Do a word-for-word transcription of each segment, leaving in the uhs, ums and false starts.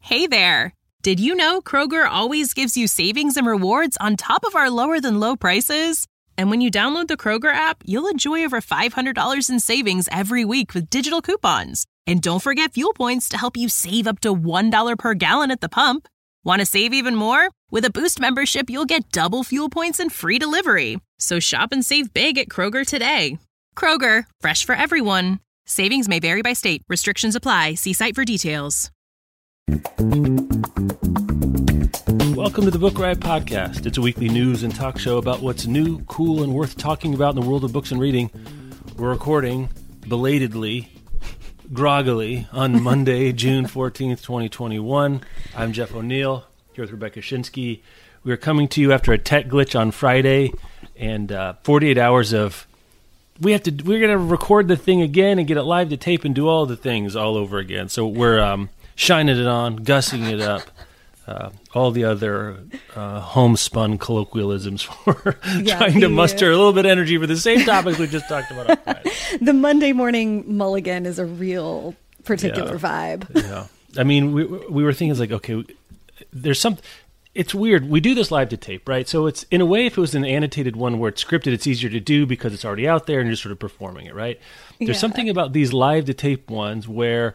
Hey there! Did you know Kroger always gives you savings and rewards on top of our lower-than-low prices? And when you download the Kroger app, you'll enjoy over five hundred dollars in savings every week with digital coupons. And don't forget fuel points to help you save up to one dollar per gallon at the pump. Want to save even more? With a Boost membership, you'll get double fuel points and free delivery. So shop and save big at Kroger today. Kroger, fresh for everyone. Savings may vary by state. Restrictions apply. See site for details. Welcome to the Book Riot Podcast. It's a weekly news and talk show about what's new, cool, and worth talking about in the world of books and reading. We're recording belatedly, groggily, on Monday, June fourteenth, twenty twenty-one. I'm Jeff O'Neill, here with Rebecca Shinsky. We are coming to you after a tech glitch on Friday and uh, forty-eight hours of we have to. We're going to record the thing again and get it live to tape and do all the things all over again. So we're um, shining it on, gussing it up. Uh, all the other uh, homespun colloquialisms for yeah, trying to muster a little bit of energy for the same topics we just talked about on Friday. The Monday morning mulligan is a real particular yeah. vibe. Yeah, I mean, we we were thinking, it's like, okay, there's some. It's weird. We do this live to tape, right? So it's, in a way, if it was an annotated one where it's scripted, it's easier to do because it's already out there and you're sort of performing it, right? There's yeah. something about these live to tape ones where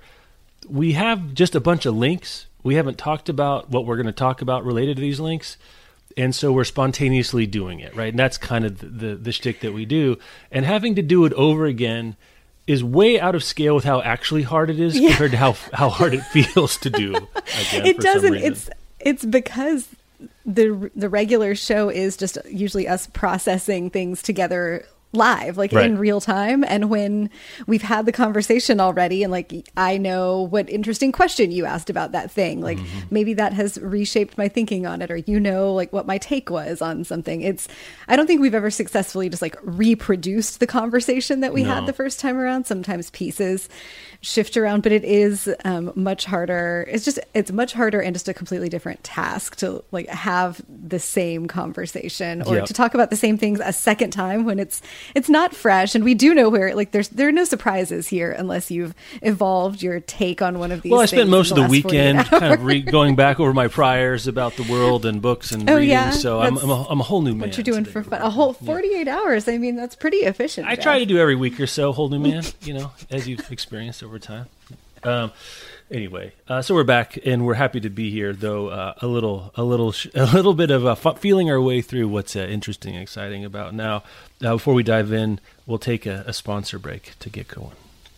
we have just a bunch of links. We haven't talked about what we're going to talk about related to these links, and so we're spontaneously doing it, right? And that's kind of the, the, the shtick that we do. And having to do it over again is way out of scale with how actually hard it is yeah. compared to how how hard it feels to do again. It for doesn't. Some reason. It's it's because the the regular show is just usually us processing things together live, like right. in real time. And when we've had the conversation already, and like, I know what interesting question you asked about that thing, like mm-hmm. maybe that has reshaped my thinking on it, or, you know, like what my take was on something. It's, I don't think we've ever successfully just like reproduced the conversation that we no. had the first time around. Sometimes pieces shift around, but it is um, much harder. It's just, it's much harder and just a completely different task to like have the same conversation or yep. to talk about the same things a second time when it's, it's not fresh. And we do know where, like, there's, there are no surprises here unless you've evolved your take on one of these Well, I things spent most of the weekend kind of re- hours. going back over my priors about the world and books and oh, reading. Yeah? So I'm, I'm, a, I'm a whole new man. What you're doing today. for fun. A whole forty-eight yeah. hours. I mean, that's pretty efficient. I Jeff. try to do every week or so, whole new man, you know, as you've experienced over time. Um, anyway, uh, so we're back and we're happy to be here, though uh, a little, a little, sh- a little bit of uh, f- feeling our way through what's uh, interesting and exciting about now. Uh, before we dive in, we'll take a, a sponsor break to get going.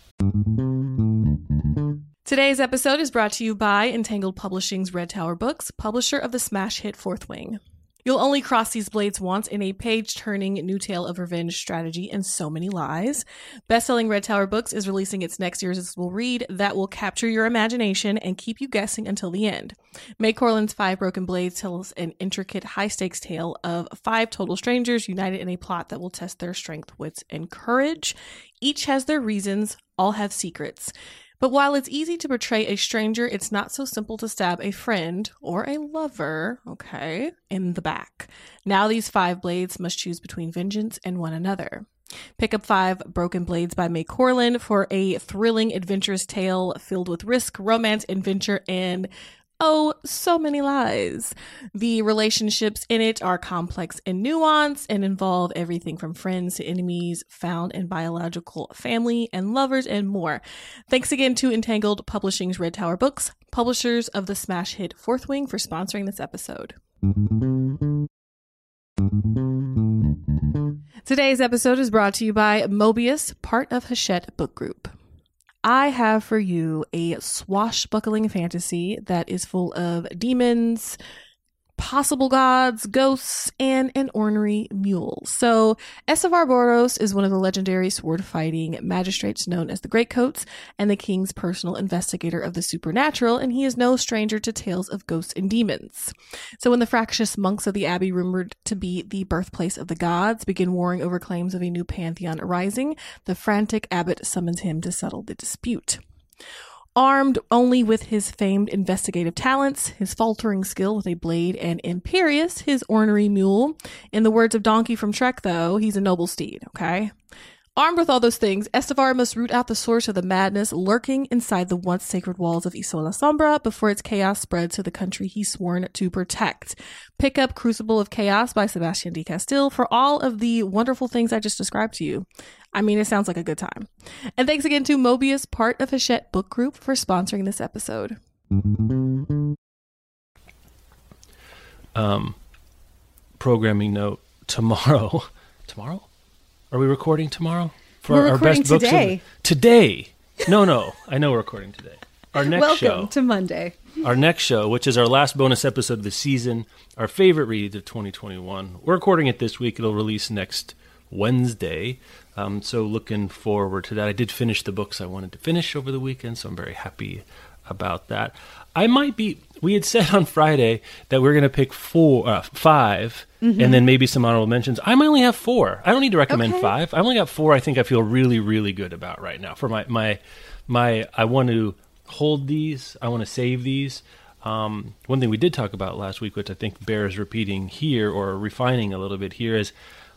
Today's episode is brought to you by Entangled Publishing's Red Tower Books, publisher of the smash hit Fourth Wing. You'll only cross these blades once in a page-turning new tale of revenge, strategy, and so many lies. Best-selling Red Tower Books is releasing its next irresistible read that will capture your imagination and keep you guessing until the end. May Corlin's Five Broken Blades tells an intricate, high-stakes tale of five total strangers united in a plot that will test their strength, wits, and courage. Each has their reasons, all have secrets. But while it's easy to portray a stranger, it's not so simple to stab a friend or a lover, okay, in the back. Now these five blades must choose between vengeance and one another. Pick up Five Broken Blades by May Corlin for a thrilling, adventurous tale filled with risk, romance, adventure, and oh, so many lies. The relationships in it are complex and nuanced and involve everything from friends to enemies, found and biological family and lovers, and more. Thanks again to Entangled Publishing's Red Tower Books, publishers of the smash hit Fourth Wing, for sponsoring this episode. Today's episode is brought to you by Mobius, part of Hachette Book Group. I have for you a swashbuckling fantasy that is full of demons, possible gods, ghosts, and an ornery mule. So, Estevar Boros is one of the legendary sword-fighting magistrates known as the Greatcoats and the king's personal investigator of the supernatural, and he is no stranger to tales of ghosts and demons. So when the fractious monks of the abbey, rumored to be the birthplace of the gods, begin warring over claims of a new pantheon arising, the frantic abbot summons him to settle the dispute. Armed only with his famed investigative talents, his faltering skill with a blade, and Imperious, his ornery mule. In the words of Donkey from Shrek, though, he's a noble steed, okay? Armed with all those things, Estevar must root out the source of the madness lurking inside the once sacred walls of Isola Sombra before its chaos spreads to the country he's sworn to protect. Pick up Crucible of Chaos by Sebastian de Castile for all of the wonderful things I just described to you. I mean, it sounds like a good time. And thanks again to Mobius, part of Hachette Book Group, for sponsoring this episode. Um, programming note, tomorrow, tomorrow? Are we recording tomorrow? For we're our recording best books today. Of, today. No, no. I know we're recording today. Our next Welcome show. Welcome to Monday. Our next show, which is our last bonus episode of the season, our favorite reads of twenty twenty-one. We're recording it this week. It'll release next Wednesday. Um, so looking forward to that. I did finish the books I wanted to finish over the weekend, so I'm very happy about that. I might be, we had said on Friday that we're going to pick four, uh, five, mm-hmm. and then maybe some honorable mentions. I might only have four. I don't need to recommend okay. five. I only got four I think I feel really, really good about right now. For my, my, my I want to hold these. I want to save these. Um, one thing we did talk about last week, which I think bears repeating here or refining a little bit here, is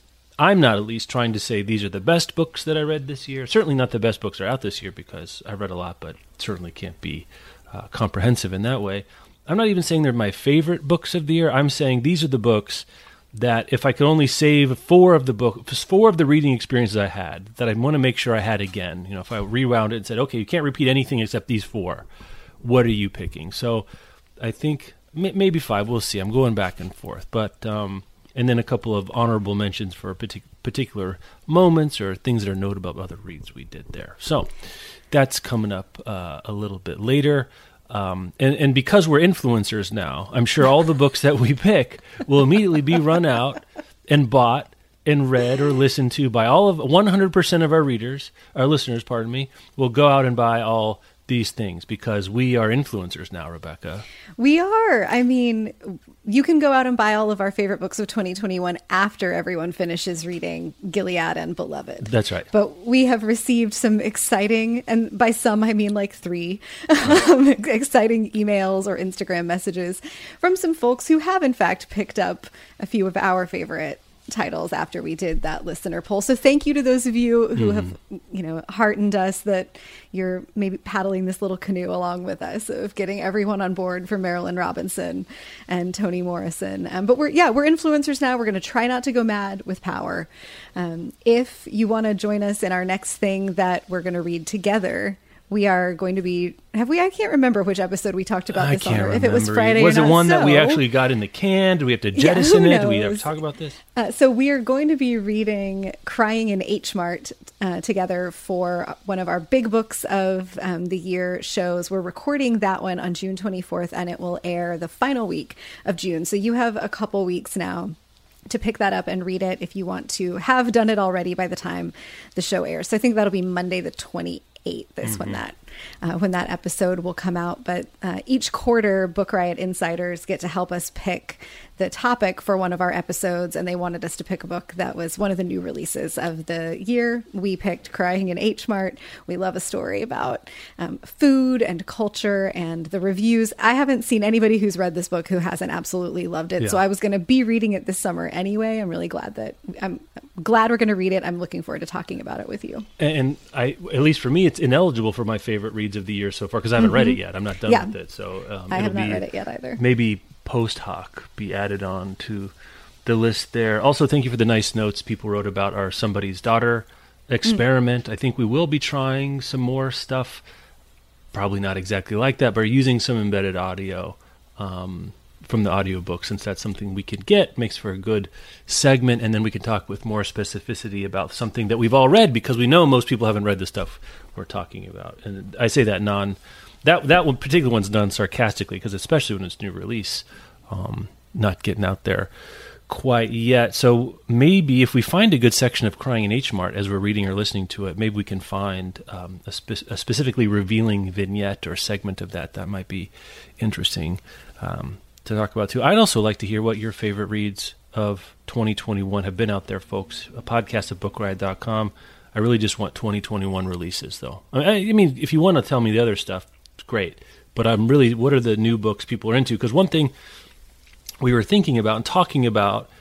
I'm not at least trying to say these are the best books that I read this year. Certainly not the best books that are out this year because I read a lot, but certainly can't be uh, comprehensive in that way. I'm not even saying they're my favorite books of the year. I'm saying these are the books that if I could only save four of the book, four of the reading experiences I had, that I want to make sure I had again. You know, if I rewound it and said, okay, you can't repeat anything except these four, what are you picking? So I think maybe five. We'll see. I'm going back and forth. But um, and then a couple of honorable mentions for partic- particular moments or things that are notable about other reads we did there. So that's coming up uh, a little bit later. Um, and, and because we're influencers now, I'm sure all the books that we pick will immediately be run out and bought and read or listened to by all of one hundred percent of our readers, our listeners, pardon me, will go out and buy all these things because we are influencers now, Rebecca. We are. I mean, you can go out and buy all of our favorite books of twenty twenty-one after everyone finishes reading Gilead and Beloved. That's right. But we have received some exciting, and by some I mean like three, um, exciting emails or Instagram messages from some folks who have in fact picked up a few of our favorite titles after we did that listener poll. So thank you to those of you who mm-hmm. have, you know, heartened us that you're maybe paddling this little canoe along with us of getting everyone on board for Marilynne Robinson and Toni Morrison. Um, but we're, yeah, we're influencers now. We're going to try not to go mad with power. Um, if you want to join us in our next thing that we're going to read together, we are going to be, have we, I can't remember which episode we talked about this on, or if it was Friday Was or it not one so. that we actually got in the can? Do we have to jettison yeah, it? Do we have to talk about this? Uh, so we are going to be reading Crying in H Mart uh, together for one of our big books of um, the year shows. We're recording that one on June twenty-fourth, and it will air the final week of June. So you have a couple weeks now to pick that up and read it if you want to have done it already by the time the show airs. So I think that'll be Monday the twenty-eighth is mm-hmm. when that uh, when that episode will come out. But uh, each quarter, Book Riot insiders get to help us pick the topic for one of our episodes, and they wanted us to pick a book that was one of the new releases of the year. We picked Crying in H Mart. We love a story about um, food and culture, and the reviews. I haven't seen anybody who's read this book who hasn't absolutely loved it. Yeah. So I was going to be reading it this summer anyway. I'm really glad that I'm glad we're going to read it. I'm looking forward to talking about it with you. And I, at least for me, it's ineligible for my favorite reads of the year so far because I haven't mm-hmm. read it yet. I'm not done yeah. with it. So um, I have not be, read it yet either. Maybe post hoc be added on to the list there. Also, thank you for the nice notes people wrote about our Somebody's Daughter experiment. Mm. I think we will be trying some more stuff, probably not exactly like that, but using some embedded audio um, from the audiobook, since that's something we can get, makes for a good segment, and then we can talk with more specificity about something that we've all read, because we know most people haven't read the stuff we're talking about. And I say that non... That that one particular one's done sarcastically, because especially when it's new release, um, not getting out there quite yet. So maybe if we find a good section of Crying in H Mart as we're reading or listening to it, maybe we can find um, a, spe- a specifically revealing vignette or segment of that. That might be interesting um, to talk about too. I'd also like to hear what your favorite reads of twenty twenty-one have been out there, folks. A podcast at book riot dot com. I really just want twenty twenty-one releases, though. I mean, if you want to tell me the other stuff, great, but I'm really, what are the new books people are into? Because one thing we were thinking about and talking about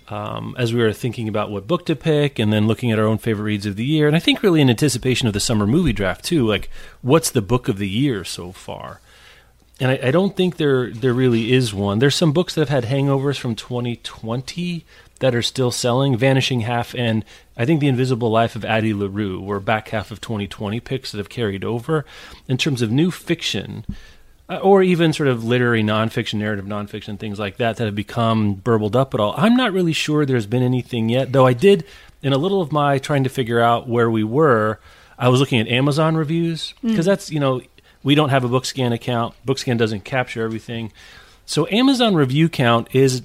um, as we were thinking about what book to pick and then looking at our own favorite reads of the year. And I think really in anticipation of the summer movie draft too, like what's the book of the year so far? And I, I don't think there there really is one. There's some books that have had hangovers from twenty twenty that are still selling. Vanishing Half and I think The Invisible Life of Addie LaRue were back half of twenty twenty picks that have carried over. In terms of new fiction, uh, or even sort of literary nonfiction, narrative nonfiction, things like that that have become burbled up at all, I'm not really sure there's been anything yet, though I did, in a little of my trying to figure out where we were, I was looking at Amazon reviews, because mm. that's, you know, we don't have a BookScan account. BookScan doesn't capture everything. So Amazon review count is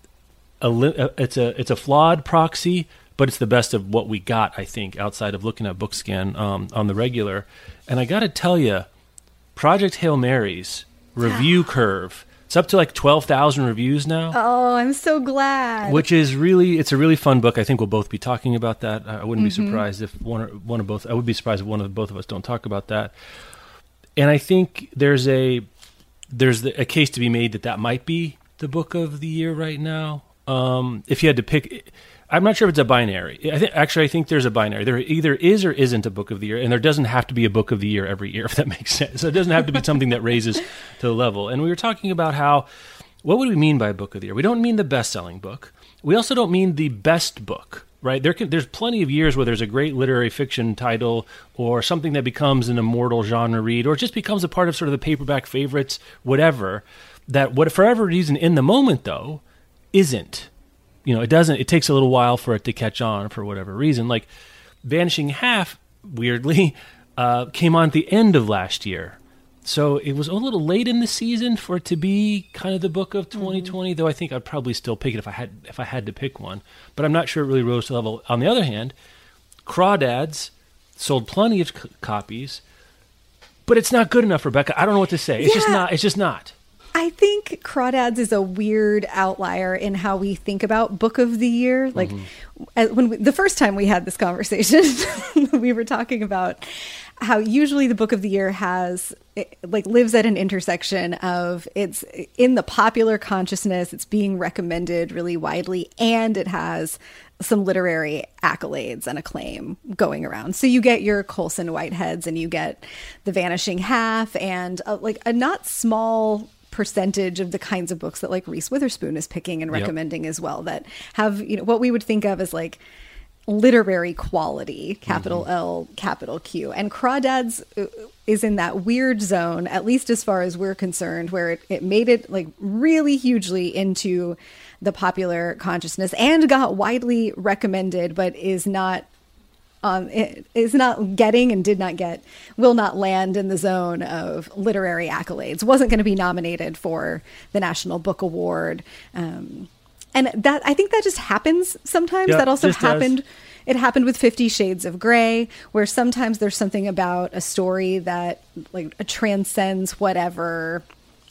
a li- it's a it's a flawed proxy, but it's the best of what we got, I think, outside of looking at BookScan um, on the regular. And I got to tell you, Project Hail Mary's review curve, it's up to like twelve thousand reviews now. Oh, I'm so glad. Which is really, it's a really fun book. I think we'll both be talking about that. I wouldn't mm-hmm. be surprised if one or, one of both, I would be surprised if one of both of us don't talk about that. And I think there's a there's the, a case to be made that that might be the book of the year right now. Um, if you had to pick, I'm not sure if it's a binary. I think actually I think there's a binary. There either is or isn't a book of the year, and there doesn't have to be a book of the year every year, if that makes sense. So it doesn't have to be something that raises to the level. And we were talking about how, what would we mean by book of the year? We don't mean the best-selling book. We also don't mean the best book. Right, there can, there's plenty of years where there's a great literary fiction title or something that becomes an immortal genre read, or it just becomes a part of sort of the paperback favorites, whatever. That, what for whatever reason, in the moment though, isn't. You know, it doesn't. It takes a little while for it to catch on for whatever reason. Like Vanishing Half, weirdly, uh, came on at the end of last year. So it was a little late in the season for it to be kind of the book of twenty twenty, mm-hmm. though I think I'd probably still pick it if I had if I had to pick one. But I'm not sure it really rose to the level. On the other hand, Crawdads sold plenty of c- copies, but it's not good enough, Rebecca. I don't know what to say. It's yeah. just not. It's just not. I think Crawdads is a weird outlier in how we think about book of the year. Like mm-hmm. when we, the first time we had this conversation, we were talking about how usually the book of the year has it, like lives at an intersection of it's in the popular consciousness, it's being recommended really widely, and it has some literary accolades and acclaim going around. So you get your Colson Whiteheads and you get The Vanishing Half and a, like a not small percentage of the kinds of books that like Reese Witherspoon is picking and recommending yep. as well, that have, you know, what we would think of as like literary quality, capital mm-hmm. L, capital Q. And Crawdads is in that weird zone, at least as far as we're concerned, where it, it made it like really hugely into the popular consciousness and got widely recommended, but is not Um, it is not getting and did not get, will not land in the zone of literary accolades. Wasn't going to be nominated for the National Book Award. Um, and that, I think that just happens sometimes. Yeah, that also just happened. does. It happened with Fifty Shades of Grey, where sometimes there's something about a story that like transcends whatever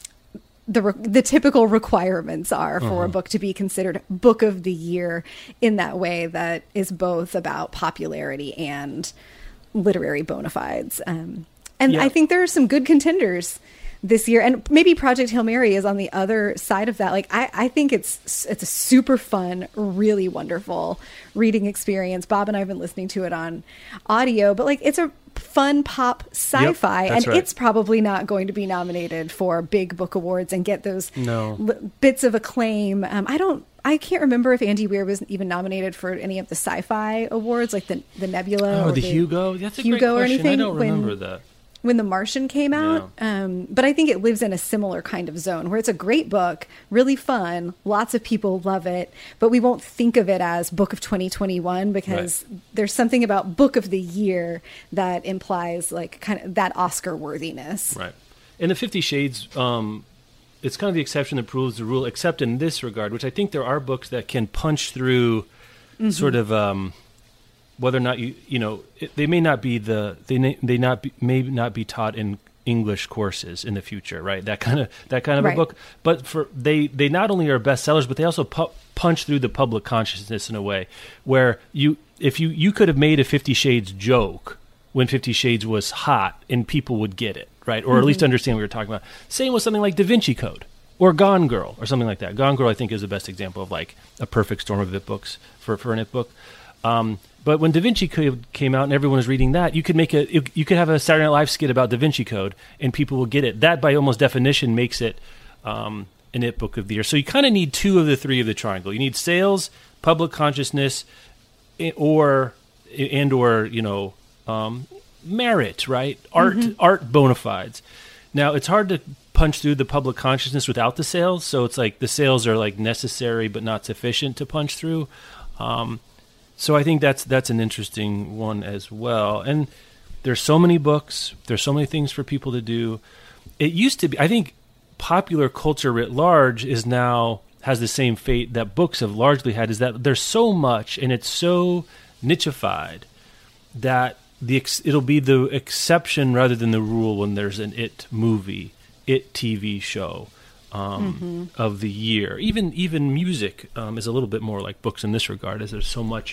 the re- the typical requirements are for uh-huh. a book to be considered book of the year in that way that is both about popularity and literary bona fides. Um, and yeah. I think there are some good contenders this year, and maybe Project Hail Mary is on the other side of that. Like I, I think it's it's a super fun, really wonderful reading experience. Bob and I have been listening to it on audio, but like it's a fun pop sci-fi, yep, and right. it's probably not going to be nominated for big book awards and get those no. l- bits of acclaim. Um, I don't. I can't remember if Andy Weir was even nominated for any of the sci-fi awards, like the the Nebula oh, or the, the Hugo. That's a Hugo great or question. anything. I don't remember when, that. When The Martian came out, yeah. um, but I think it lives in a similar kind of zone where it's a great book, really fun, lots of people love it, but we won't think of it as book of twenty twenty-one because right. there's something about book of the year that implies like kind of that Oscar worthiness. Right. And the Fifty Shades, um, it's kind of the exception that proves the rule, except in this regard, which I think there are books that can punch through mm-hmm. sort of um, whether or not you, you know, it, they may not be the, they may, they not be, may not be taught in English courses in the future, right? That kind of, that kind of right. a book. But for they, they not only are bestsellers, but they also pu- punch through the public consciousness in a way where you, if you, you could have made a Fifty Shades joke when Fifty Shades was hot and people would get it, right? Or mm-hmm. at least understand what we were talking about. Same with something like Da Vinci Code, or Gone Girl or something like that. Gone Girl, I think, is the best example of like a perfect storm of I T books for, for an I T book. Um, but when Da Vinci Code came out and everyone was reading that, you could make a you could have a Saturday Night Live skit about Da Vinci Code and people will get it. That, by almost definition, makes it um, an I T book of the year. So you kind of need two of the three of the triangle. You need sales, public consciousness, or and or you know um, merit, right? Art, mm-hmm. art bona fides. Now it's hard to punch through the public consciousness without the sales. So it's like the sales are like necessary but not sufficient to punch through. Um, so I think that's that's an interesting one as well. And there's so many books. There's so many things for people to do. It used to be, I think popular culture writ large is now has the same fate that books have largely had, is that there's so much and it's so nichified that the ex- it'll be the exception rather than the rule when there's an It movie, It T V show um, mm-hmm. of the year. Even even music um, is a little bit more like books in this regard, as there's so much,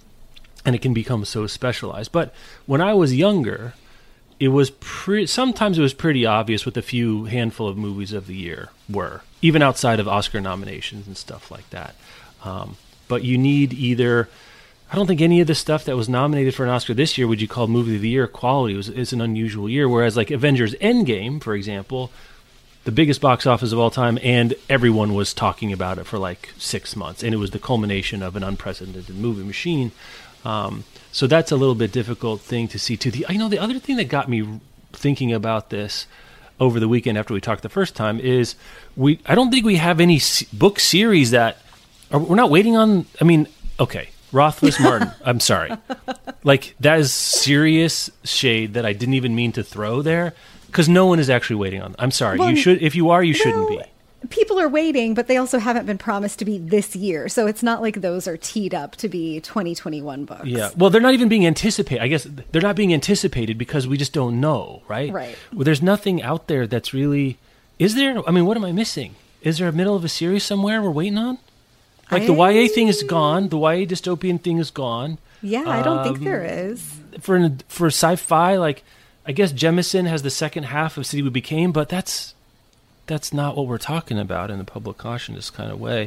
and it can become so specialized. But when I was younger, it was pre- sometimes it was pretty obvious what the few handful of movies of the year were, even outside of Oscar nominations and stuff like that. Um, but you need either, I don't think any of the stuff that was nominated for an Oscar this year would you call movie of the year quality. It was, it's an unusual year, whereas like Avengers Endgame, for example, the biggest box office of all time, and everyone was talking about it for like six months, and it was the culmination of an unprecedented movie machine. Um, so that's a little bit difficult thing to see too. The, you know, the other thing that got me thinking about this over the weekend after we talked the first time is we, I don't think we have any s- book series that are, we're not waiting on. I mean, okay, Rothfuss Martin. I'm sorry. Like that is serious shade that I didn't even mean to throw there because no one is actually waiting on. I'm sorry. Well, you should, if you are, you no. shouldn't be. People are waiting, but they also haven't been promised to be this year. So it's not like those are teed up to be twenty twenty-one books. Yeah. Well, they're not even being anticipated. I guess they're not being anticipated because we just don't know, right? Right. Well, there's nothing out there that's really... Is there? I mean, what am I missing? Is there a middle of a series somewhere we're waiting on? Like I... the Y A thing is gone. The Y A dystopian thing is gone. Yeah, I don't um, think there is. For, for sci-fi, like, I guess Jemison has the second half of City We Became, but that's... That's not what we're talking about in the public consciousness kind of way.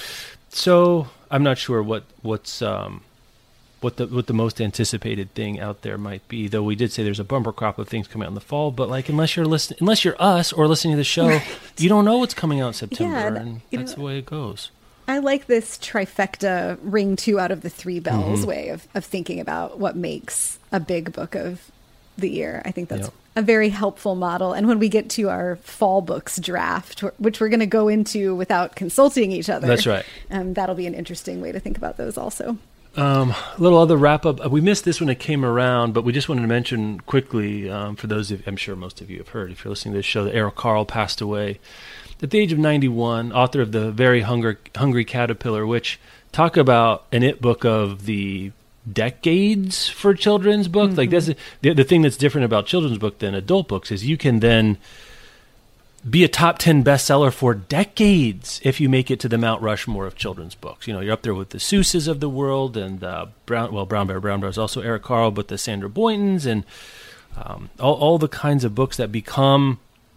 So I'm not sure what what's um, what the what the most anticipated thing out there might be. Though we did say there's a bumper crop of things coming out in the fall. But like unless you're listening, unless you're us or listening to the show, right. you don't know what's coming out in September, yeah, and that's know, the way it goes. I like this trifecta ring two out of the three bells mm-hmm. way of, of thinking about what makes a big book of the year. I think that's yep. a very helpful model. And when we get to our fall books draft, which we're going to go into without consulting each other, that's right. Um, that'll be an interesting way to think about those also. Um, a little other wrap up. We missed this when it came around, but we just wanted to mention quickly um, for those of, I'm sure most of you have heard, if you're listening to this show, that Eric Carle passed away at the age of ninety-one, author of The Very Hungry, Hungry Caterpillar, which talk about an It book of the decades for children's book. Mm-hmm. Like that's the, the thing that's different about children's book than adult books is you can then be a top ten bestseller for decades if you make it to the Mount Rushmore of children's books. You know, you're up there with the Seuss's of the world and uh, Brown, well, Brown Bear, Brown Bear is also Eric Carle, but the Sandra Boyntons and um, all, all the kinds of books that become,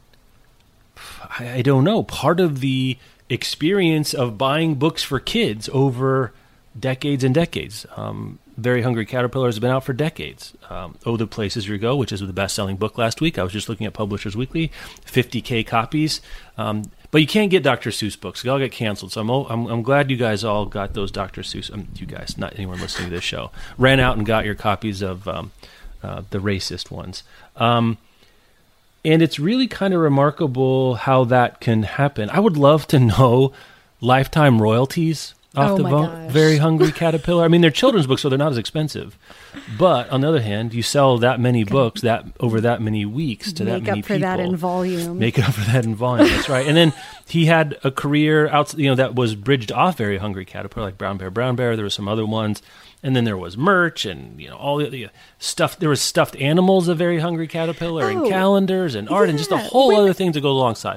I, I don't know, part of the experience of buying books for kids over decades and decades. Um, Very Hungry Caterpillar has been out for decades. Um, Oh, the Places You Go, which is the best-selling book last week. I was just looking at Publishers Weekly, fifty K copies. Um, but you can't get Doctor Seuss books. They all get canceled. So I'm, I'm I'm glad you guys all got those Doctor Seuss. Um, you guys, not anyone listening to this show, ran out and got your copies of um, uh, the racist ones. Um, and it's really kind of remarkable how that can happen. I would love to know lifetime royalties off oh the boat. Very Hungry Caterpillar. I mean, they're children's books, so they're not as expensive. But on the other hand, you sell that many books that over that many weeks to that many people. Make up for that in volume. Make it up for that in volume. That's right. And then he had a career out, you know, that was bridged off Very Hungry Caterpillar, like Brown Bear, Brown Bear. There were some other ones, and then there was merch and you know all the, the stuff. There was stuffed animals of Very Hungry Caterpillar oh, and calendars and art yeah. and just a whole when, other thing to go alongside of it.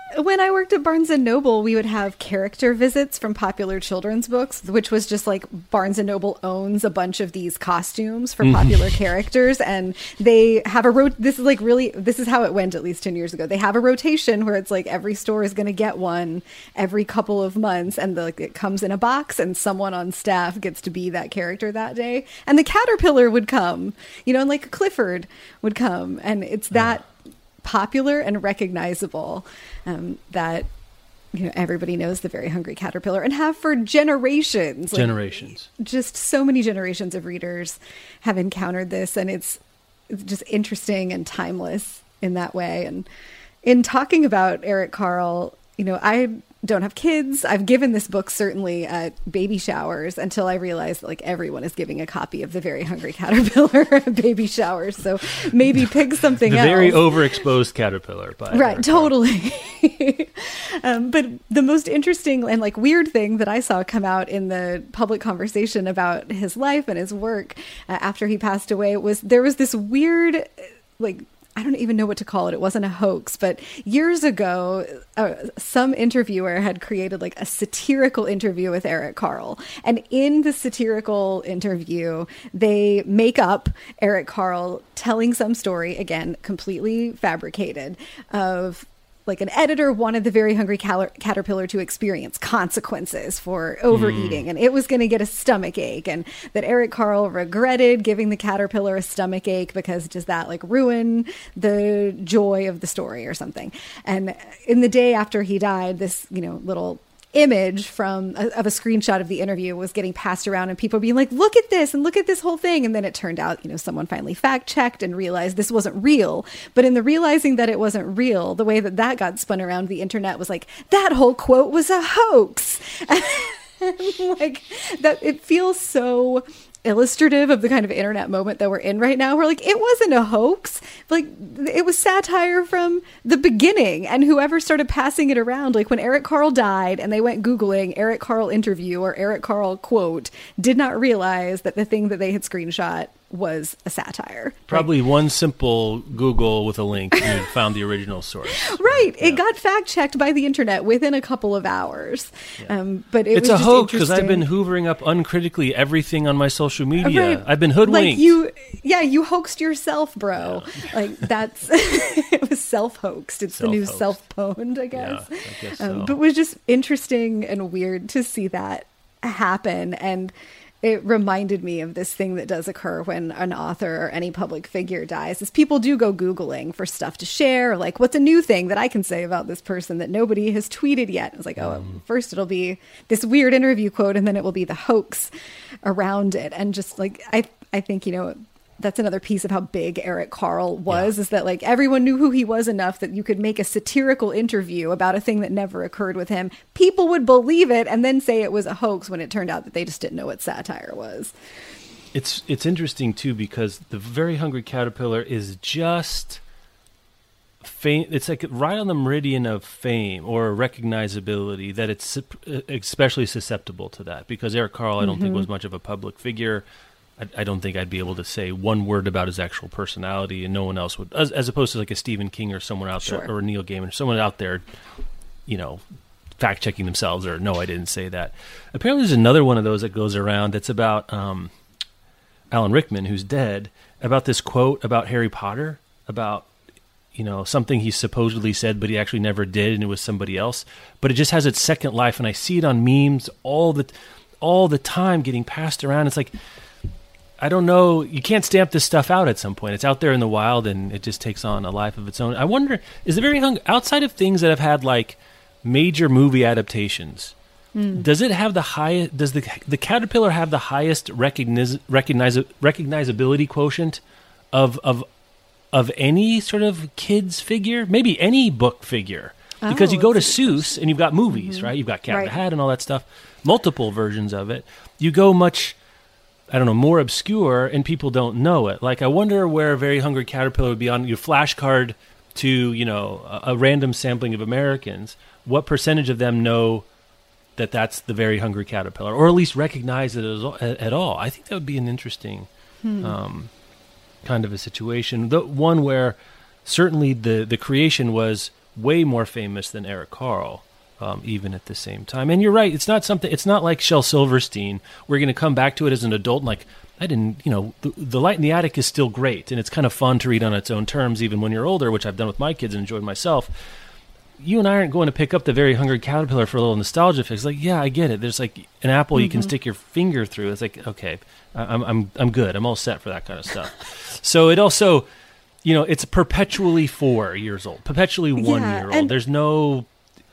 When I worked at Barnes and Noble, we would have character visits from popular children's books, which was just like Barnes and Noble owns a bunch of these costumes for popular characters. And they have a ro- this is like really, this is how it went at least ten years ago. They have a rotation where it's like every store is going to get one every couple of months. And the, like, it comes in a box and someone on staff gets to be that character that day. And the Caterpillar would come, you know, and like Clifford would come. And it's that popular and recognizable um, that you know everybody knows the Very Hungry Caterpillar and have for generations. Like, generations. Just so many generations of readers have encountered this, and it's, it's just interesting and timeless in that way. And in talking about Eric Carle, you know, I don't have kids. I've given this book certainly at baby showers until I realized that, like, everyone is giving a copy of The Very Hungry Caterpillar at baby showers. So maybe pick something the else. The very overexposed caterpillar. By right, totally. um, but the most interesting and like weird thing that I saw come out in the public conversation about his life and his work uh, after he passed away was there was this weird, like, I don't even know what to call it. It wasn't a hoax, but years ago, uh, some interviewer had created like a satirical interview with Eric Carle. And in the satirical interview, they make up Eric Carle telling some story, again, completely fabricated, of like an editor wanted the Very Hungry cal- Caterpillar to experience consequences for overeating, mm. and it was going to get a stomach ache, and that Eric Carle regretted giving the caterpillar a stomach ache because does that like ruin the joy of the story or something? And in the day after he died, this, you know, little image from a, of a screenshot of the interview was getting passed around, and people being like, look at this and look at this whole thing. And then it turned out, you know, someone finally fact checked and realized this wasn't real. But in the realizing that it wasn't real, the way that that got spun around the internet was like, that whole quote was a hoax. Like that, it feels so illustrative of the kind of internet moment that we're in right now. We're like, it wasn't a hoax. Like, it was satire from the beginning. And whoever started passing it around, like when Eric Carle died and they went Googling Eric Carle interview or Eric Carle quote, did not realize that the thing that they had screenshot was a satire. Probably like, one simple Google with a link and you found the original source. Right. Yeah. It got fact checked by the internet within a couple of hours. Yeah. Um, but it it's was a just hoax because I've been interesting. hoovering up uncritically everything on my social media. Right. I've been hoodwinked. Like you, yeah, you hoaxed yourself, bro. Yeah. Like that's it was self-hoaxed. It's the new self-pwned, I guess. Yeah, I guess so. Um, but it was just interesting and weird to see that happen. And it reminded me of this thing that does occur when an author or any public figure dies, is people do go Googling for stuff to share, or like, what's a new thing that I can say about this person that nobody has tweeted yet? It's like, oh, Mm. first it'll be this weird interview quote, and then it will be the hoax around it. And just like, I, I think, you know, that's another piece of how big Eric Carle was, yeah. is that like everyone knew who he was enough that you could make a satirical interview about a thing that never occurred with him. People would believe it and then say it was a hoax when it turned out that they just didn't know what satire was. It's it's interesting too, because the Very Hungry Caterpillar is just fame. It's like right on the meridian of fame or recognizability, that it's especially susceptible to that, because Eric Carle, I don't mm-hmm. think was much of a public figure. I don't think I'd be able to say one word about his actual personality, and no one else would, as, as opposed to like a Stephen King or someone out sure. there, or a Neil Gaiman, someone out there, you know, fact checking themselves, or no, I didn't say that. Apparently, there's another one of those that goes around that's about um, Alan Rickman, who's dead, about this quote about Harry Potter, about, you know, something he supposedly said, but he actually never did, and it was somebody else. But it just has its second life, and I see it on memes all the all the time, getting passed around. It's like, I don't know, you can't stamp this stuff out at some point. It's out there in the wild, and it just takes on a life of its own. I wonder, is the Very Hungry, outside of things that have had like major movie adaptations, mm. does it have the highest, does the the Caterpillar have the highest recogniz, recogniz, recognizability quotient of of of any sort of kids figure? Maybe any book figure. Because oh, you go to Seuss and you've got movies, mm-hmm. right? You've got Cat in right. the Hat and all that stuff, multiple versions of it. You go much, I don't know, more obscure, and people don't know it. Like, I wonder where Very Hungry Caterpillar would be on your flashcard to, you know, a, a random sampling of Americans. What percentage of them know that that's the Very Hungry Caterpillar, or at least recognize it as, at all? I think that would be an interesting hmm. um, kind of a situation. The one where certainly the, the creation was way more famous than Eric Carle, um, even at the same time. And you're right, it's not something. It's not like Shel Silverstein. We're going to come back to it as an adult and like, I didn't, you know, the, the Light in the Attic is still great, and it's kind of fun to read on its own terms, even when you're older, which I've done with my kids and enjoyed myself. You and I aren't going to pick up The Very Hungry Caterpillar for a little nostalgia fix. Like, yeah, I get it. There's like an apple mm-hmm. you can stick your finger through. It's like, okay, I'm I'm I'm good. I'm all set for that kind of stuff. So it also, you know, it's perpetually four years old, perpetually one yeah, year old. There's no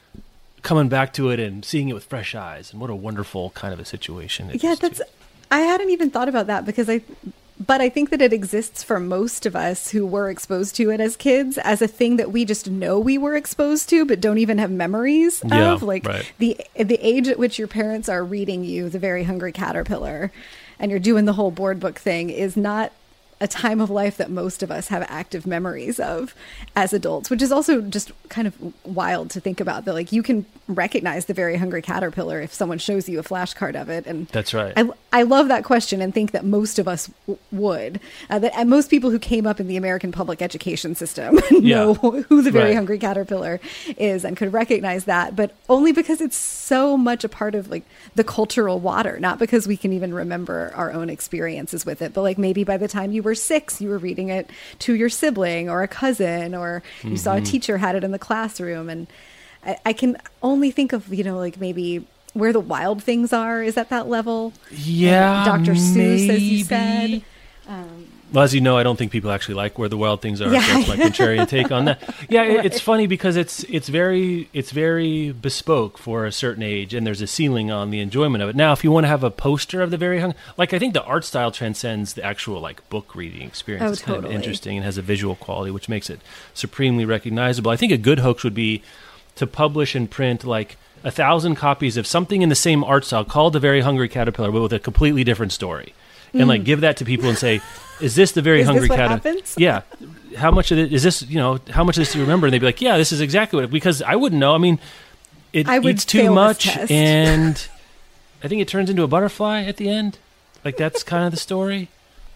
coming back to it and seeing it with fresh eyes. And what a wonderful kind of a situation it yeah, is. that's. Too. I hadn't even thought about that because I. But I think that it exists for most of us who were exposed to it as kids as a thing that we just know we were exposed to, but don't even have memories yeah, of. Like right. the the age at which your parents are reading you The Very Hungry Caterpillar and you're doing the whole board book thing is not a time of life that most of us have active memories of as adults, which is also just kind of wild to think about, that like you can recognize The Very Hungry Caterpillar if someone shows you a flashcard of it. And that's right. I, I love that question and think that most of us w- would, uh, that and most people who came up in the American public education system know yeah. who The Very right. Hungry Caterpillar is and could recognize that, but only because it's so much a part of like the cultural water, not because we can even remember our own experiences with it, but like maybe by the time you were six, you were reading it to your sibling or a cousin, or you mm-hmm. saw a teacher had it in the classroom. And I, I can only think of, you know, like maybe Where the Wild Things Are is at that level. Yeah, and Doctor maybe. Seuss, as you said. Um, Well, as you know, I don't think people actually like Where the Wild Things Are. Yeah. So that's my contrarian take on that. Yeah, it, Right. it's funny because it's it's very it's very bespoke for a certain age, and there's a ceiling on the enjoyment of it. Now, if you want to have a poster of The Very Hungry, like I think the art style transcends the actual like book reading experience. Oh, it's kind totally. of interesting and has a visual quality, which makes it supremely recognizable. I think a good hoax would be to publish and print like a thousand copies of something in the same art style called The Very Hungry Caterpillar, but with a completely different story. And like give that to people and say, "Is this the Very Is Hungry this what Caterpillar?" happens? Yeah. How much of it is this? You know, how much of this do you remember? And they'd be like, "Yeah, this is exactly what." It, because I wouldn't know. I mean, it I would eats too fail this much, test. and I think it turns into a butterfly at the end. Like that's kind of the story.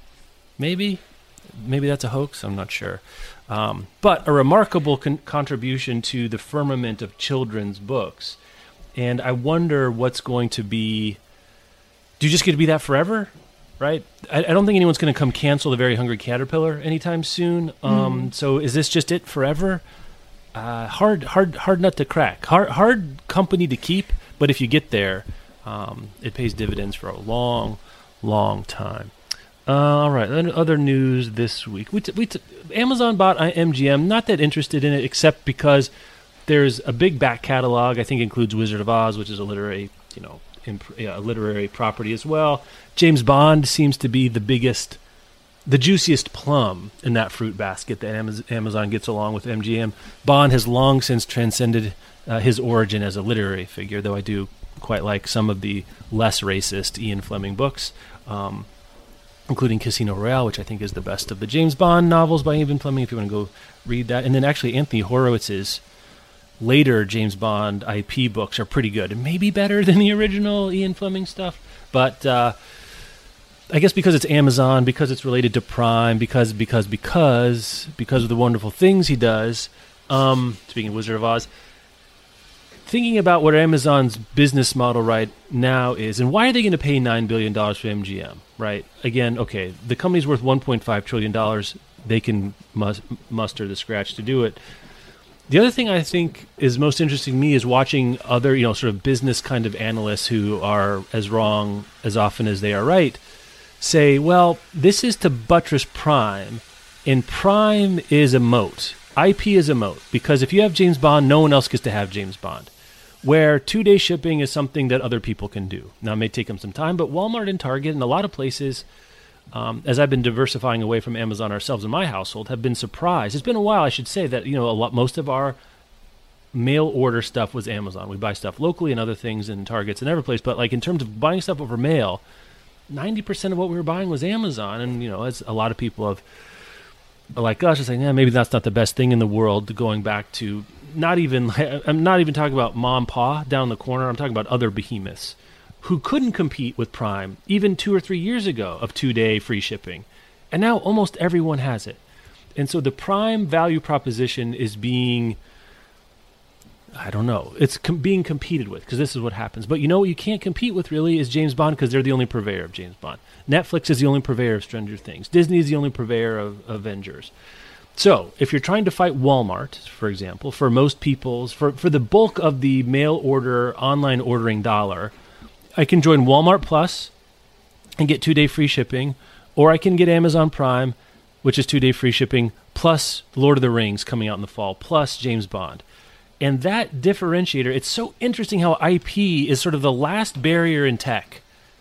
Maybe, maybe that's a hoax. I'm not sure. Um, but a remarkable con- contribution to the firmament of children's books, and I wonder what's going to be. Do you just get to be that forever? Right? I, I don't think anyone's going to come cancel The Very Hungry Caterpillar anytime soon. Um, mm. So is this just it forever? Uh, hard, hard, hard nut to crack. Hard, hard company to keep. But if you get there, um, it pays dividends for a long, long time. Uh, all right. Other news this week. We t- we t- Amazon bought M G M. Not that interested in it, except because there's a big back catalog. I think includes Wizard of Oz, which is a literary, you know, imp- yeah, a literary property as well. James Bond seems to be the biggest, the juiciest plum in that fruit basket that Amazon gets along with M G M. Bond has long since transcended uh, his origin as a literary figure, though I do quite like some of the less racist Ian Fleming books, um, including Casino Royale, which I think is the best of the James Bond novels by Ian Fleming, if you want to go read that. And then actually Anthony Horowitz's later James Bond I P books are pretty good, and maybe better than the original Ian Fleming stuff. But uh, I guess because it's Amazon, because it's related to Prime, because because because because of the wonderful things he does. Um, speaking of Wizard of Oz, thinking about what Amazon's business model right now is, and why are they going to pay nine billion dollars for M G M? Right? Again, okay, the company's worth one point five trillion dollars. They can mus- muster the scratch to do it. The other thing I think is most interesting to me is watching other, you know, sort of business kind of analysts who are as wrong as often as they are right say, well, this is to buttress Prime, and Prime is a moat. I P is a moat, because if you have James Bond, no one else gets to have James Bond. Where two-day shipping is something that other people can do. Now, it may take them some time, but Walmart and Target and a lot of places, um, as I've been diversifying away from Amazon ourselves in my household, have been surprised. It's been a while, I should say, that, you know, a lot, most of our mail order stuff was Amazon. We buy stuff locally and other things in Targets and every place, but like in terms of buying stuff over mail, ninety percent of what we were buying was Amazon. And, you know, as a lot of people have, like us, are saying, yeah, maybe that's not the best thing in the world, going back to not even, I'm not even talking about mom and pa down the corner. I'm talking about other behemoths who couldn't compete with Prime even two or three years ago of two-day free shipping. And now almost everyone has it. And so the Prime value proposition is being I don't know. It's com- being competed with, because this is what happens. But you know what you can't compete with, really, is James Bond, because they're the only purveyor of James Bond. Netflix is the only purveyor of Stranger Things. Disney is the only purveyor of Avengers. So if you're trying to fight Walmart, for example, for most people's, for, for the bulk of the mail order, online ordering dollar, I can join Walmart Plus and get two-day free shipping, or I can get Amazon Prime, which is two-day free shipping, plus Lord of the Rings coming out in the fall, plus James Bond. And that differentiator, it's so interesting how I P is sort of the last barrier in tech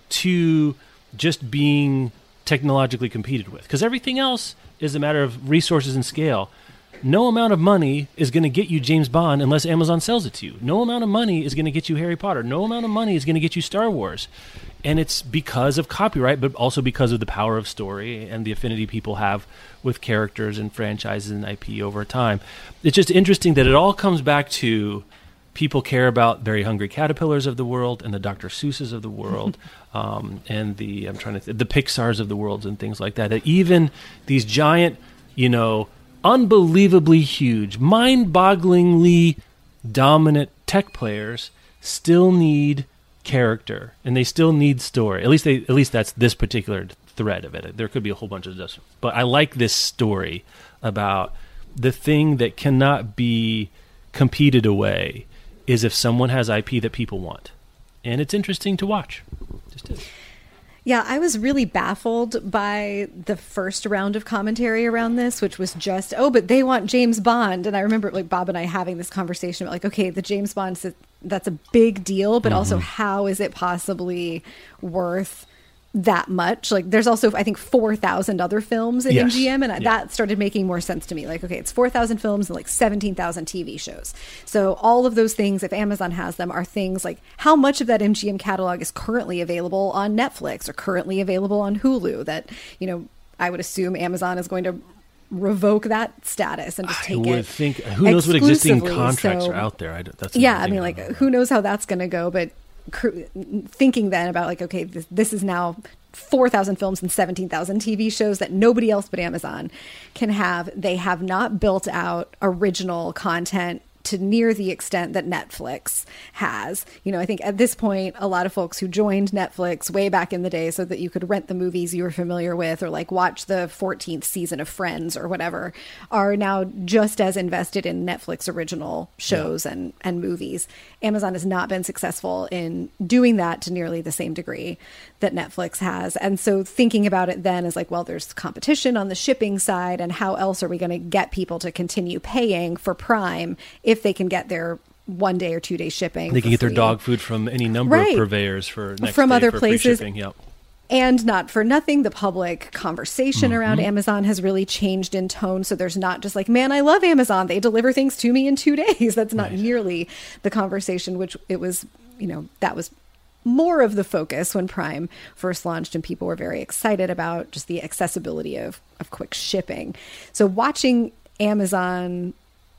to just being technologically competed with. Because everything else is a matter of resources and scale. No amount of money is going to get you James Bond unless Amazon sells it to you. No amount of money is going to get you Harry Potter. No amount of money is going to get you Star Wars. And it's because of copyright, but also because of the power of story and the affinity people have with characters and franchises and I P over time. It's just interesting that it all comes back to people care about Very Hungry Caterpillars of the world and the Doctor Seuss's of the world um, and the, I'm trying to th- the Pixars of the world and things like that. That even these giant, you know, unbelievably huge, mind-bogglingly dominant tech players still need character, and they still need story. At least they, at least that's this particular thread of it. There could be a whole bunch of this, but I like this story about the thing that cannot be competed away is if someone has I P that people want, and it's interesting to watch. Just is. Yeah, I was really baffled by the first round of commentary around this, which was just, oh, but they want James Bond. And I remember like Bob and I having this conversation about like, okay, the James Bond, that's a big deal, but mm-hmm. also how is it possibly worth that much? Like there's also, I think, four thousand other films in yes. M G M, and yeah. that started making more sense to me. Like, okay, it's four thousand films and like seventeen thousand T V shows. So all of those things, if Amazon has them, are things like how much of that M G M catalog is currently available on Netflix or currently available on Hulu that, you know, I would assume Amazon is going to revoke that status and just take it. I would it think, who knows what existing contracts so, are out there? I, that's yeah, I mean, like, who knows how that's going to go, but thinking then about like, okay, this, this is now four thousand films and seventeen thousand T V shows that nobody else but Amazon can have. They have not built out original content to near the extent that Netflix has. You know, I think at this point, a lot of folks who joined Netflix way back in the day so that you could rent the movies you were familiar with or like watch the fourteenth season of Friends or whatever are now just as invested in Netflix original shows yeah. and, and movies. Amazon has not been successful in doing that to nearly the same degree that Netflix has. And so thinking about it then is like, well, there's competition on the shipping side, and how else are we going to get people to continue paying for Prime if they can get their one day or two day shipping? They can get free. their dog food from any number right. of purveyors for next from day other for places. Free shipping. Yep. And not for nothing, the public conversation mm-hmm. around Amazon has really changed in tone. So there's not just like, man, I love Amazon. They deliver things to me in two days. That's not right. nearly the conversation, which it was, you know, that was more of the focus when Prime first launched, and people were very excited about just the accessibility of, of quick shipping. So watching Amazon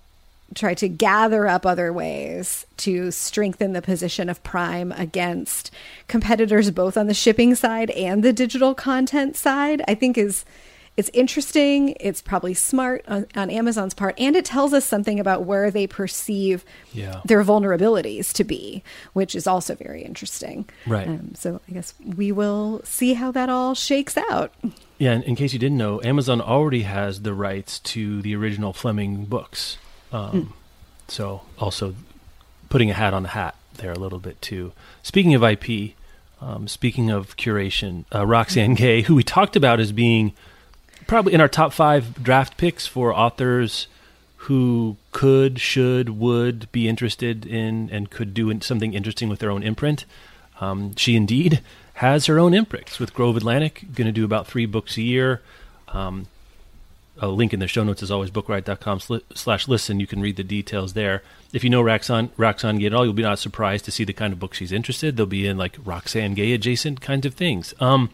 try to gather up other ways to strengthen the position of Prime against competitors both on the shipping side and the digital content side, I think is it's interesting. It's probably smart on, on Amazon's part, and it tells us something about where they perceive yeah. their vulnerabilities to be, which is also very interesting. Right. Um, so I guess we will see how that all shakes out. Yeah, and in case you didn't know, Amazon already has the rights to the original Fleming books. Um, mm. So also putting a hat on the hat there a little bit too. Speaking of I P, um, speaking of curation, uh, Roxane Gay, who we talked about as being probably in our top five draft picks for authors who could, should, would be interested in and could do something interesting with their own imprint. Um, she indeed has her own imprints with Grove Atlantic, going to do about three books a year. Um, a link in the show notes is always bookriot.com slash listen. You can read the details there. If you know Roxane, Roxane Gay at all, you'll be not surprised to see the kind of books she's interested. They'll be in like Roxane Gay adjacent kinds of things. Um,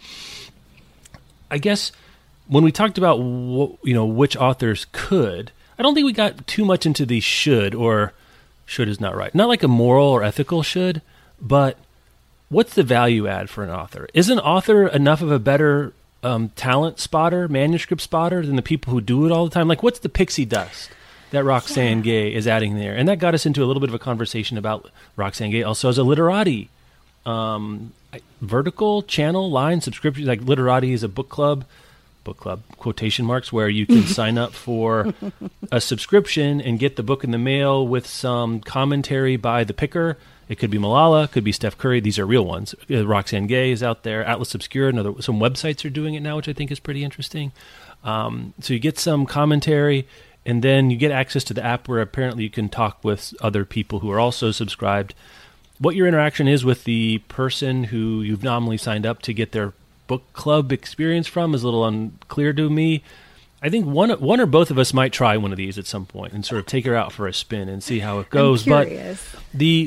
I guess when we talked about wh- you know which authors could, I don't think we got too much into the should, or should is not right. Not like a moral or ethical should, but what's the value add for an author? Is an author enough of a better um, talent spotter, manuscript spotter than the people who do it all the time? Like, what's the pixie dust that Roxane yeah. Gay is adding there. And that got us into a little bit of a conversation about Roxane Gay also as a literati. Um, vertical channel line subscription, like Literati is a book club, book club quotation marks, where you can sign up for a subscription and get the book in the mail with some commentary by the picker. It could be Malala, could be Steph Curry. These are real ones. Uh, Roxane Gay is out there. Atlas Obscura, another, some websites are doing it now, which I think is pretty interesting. Um, so you get some commentary, and then you get access to the app where apparently you can talk with other people who are also subscribed. What your interaction is with the person who you've nominally signed up to get their book club experience from is a little unclear to me. I think one one or both of us might try one of these at some point and sort of take her out for a spin and see how it goes. I'm curious. But the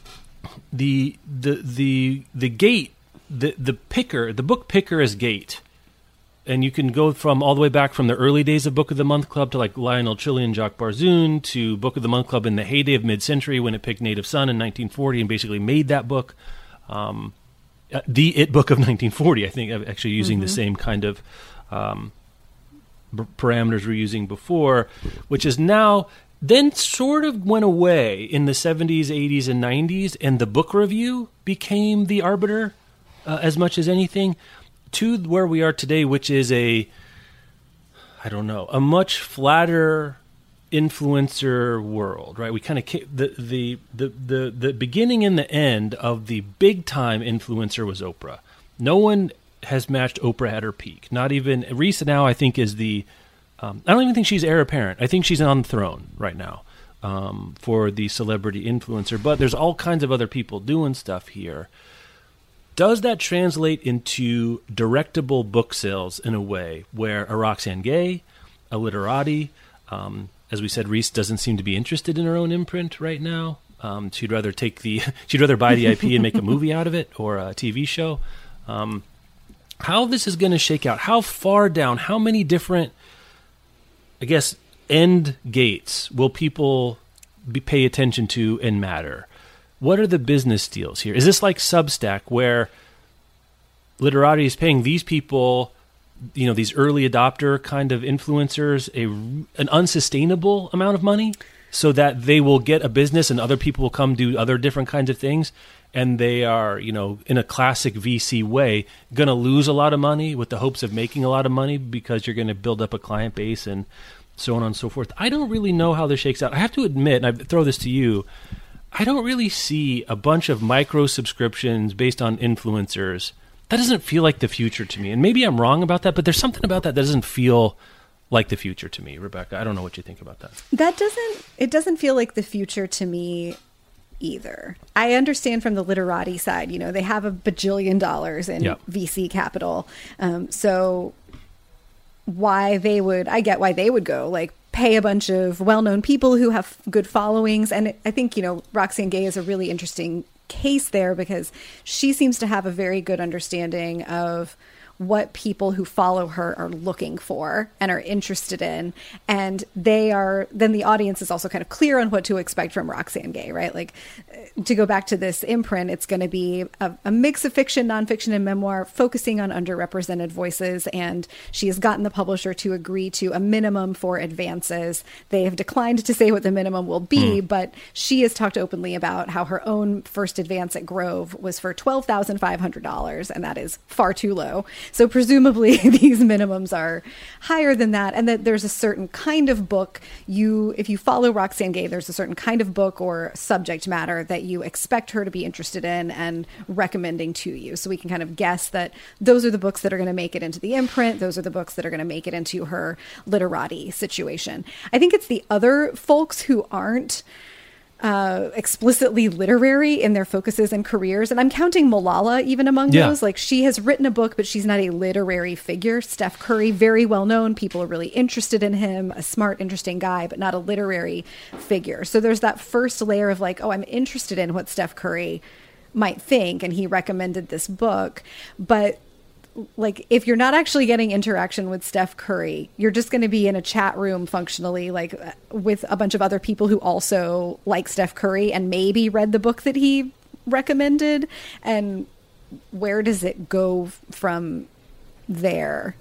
the the the the gate, the the picker, the book picker is gate. And you can go from all the way back from the early days of Book of the Month Club to like Lionel Chilly and Jacques Barzoon to Book of the Month Club in the heyday of mid-century when it picked Native Son in nineteen forty and basically made that book um, the It Book of nineteen forty, I think, actually using mm-hmm. the same kind of um, b- parameters we're using before, which is now then sort of went away in the seventies, eighties, and nineties, and the book review became the arbiter uh, as much as anything. To where we are today, which is a, I don't know, a much flatter influencer world, right? We kind of the the the the the beginning and the end of the big time influencer was Oprah. No one has matched Oprah at her peak. Not even Reese now. I think is the. Um, I don't even think she's heir apparent. I think she's on the throne right now um, for the celebrity influencer. But there's all kinds of other people doing stuff here. Does that translate into directable book sales in a way where a Roxane Gay, a literati, um, as we said, Reese doesn't seem to be interested in her own imprint right now. Um, she'd rather take the, she'd rather buy the I P and make a movie out of it or a T V show. Um, how this is going to shake out? How far down? How many different, I guess, end gates will people be, pay attention to and matter? What are the business deals here? Is this like Substack where Literati is paying these people, you know, these early adopter kind of influencers, a, an unsustainable amount of money so that they will get a business and other people will come do other different kinds of things? And they are, you know, in a classic V C way, going to lose a lot of money with the hopes of making a lot of money because you're going to build up a client base and so on and so forth. I don't really know how this shakes out. I have to admit, and I throw this to you, I don't really see a bunch of micro subscriptions based on influencers. That doesn't feel like the future to me. And maybe I'm wrong about that, but there's something about that that doesn't feel like the future to me. Rebecca, I don't know what you think about that. That doesn't, it doesn't feel like the future to me either. I understand from the literati side, you know, they have a bajillion dollars in yep. V C capital. Um, so why they would, I get why they would go like, pay a bunch of well-known people who have good followings. And I think, you know, Roxane Gay is a really interesting case there because she seems to have a very good understanding of what people who follow her are looking for and are interested in. And they are, then the audience is also kind of clear on what to expect from Roxane Gay, right? Like, to go back to this imprint, it's going to be a, a mix of fiction, nonfiction, and memoir focusing on underrepresented voices. And she has gotten the publisher to agree to a minimum for advances. They have declined to say what the minimum will be, mm. but she has talked openly about how her own first advance at Grove was for twelve thousand five hundred dollars, and that is far too low. So presumably these minimums are higher than that, and that there's a certain kind of book you, if you follow Roxane Gay, there's a certain kind of book or subject matter that you expect her to be interested in and recommending to you. So we can kind of guess that those are the books that are going to make it into the imprint. Those are the books that are going to make it into her literati situation. I think it's the other folks who aren't uh, explicitly literary in their focuses and careers. And I'm counting Malala even among yeah. those. Like, she has written a book, but she's not a literary figure. Steph Curry, very well known. People are really interested in him, a smart, interesting guy, but not a literary figure. So there's that first layer of like, oh, I'm interested in what Steph Curry might think, and he recommended this book. But like, if you're not actually getting interaction with Steph Curry, you're just going to be in a chat room functionally, like with a bunch of other people who also like Steph Curry and maybe read the book that he recommended. And where does it go from there?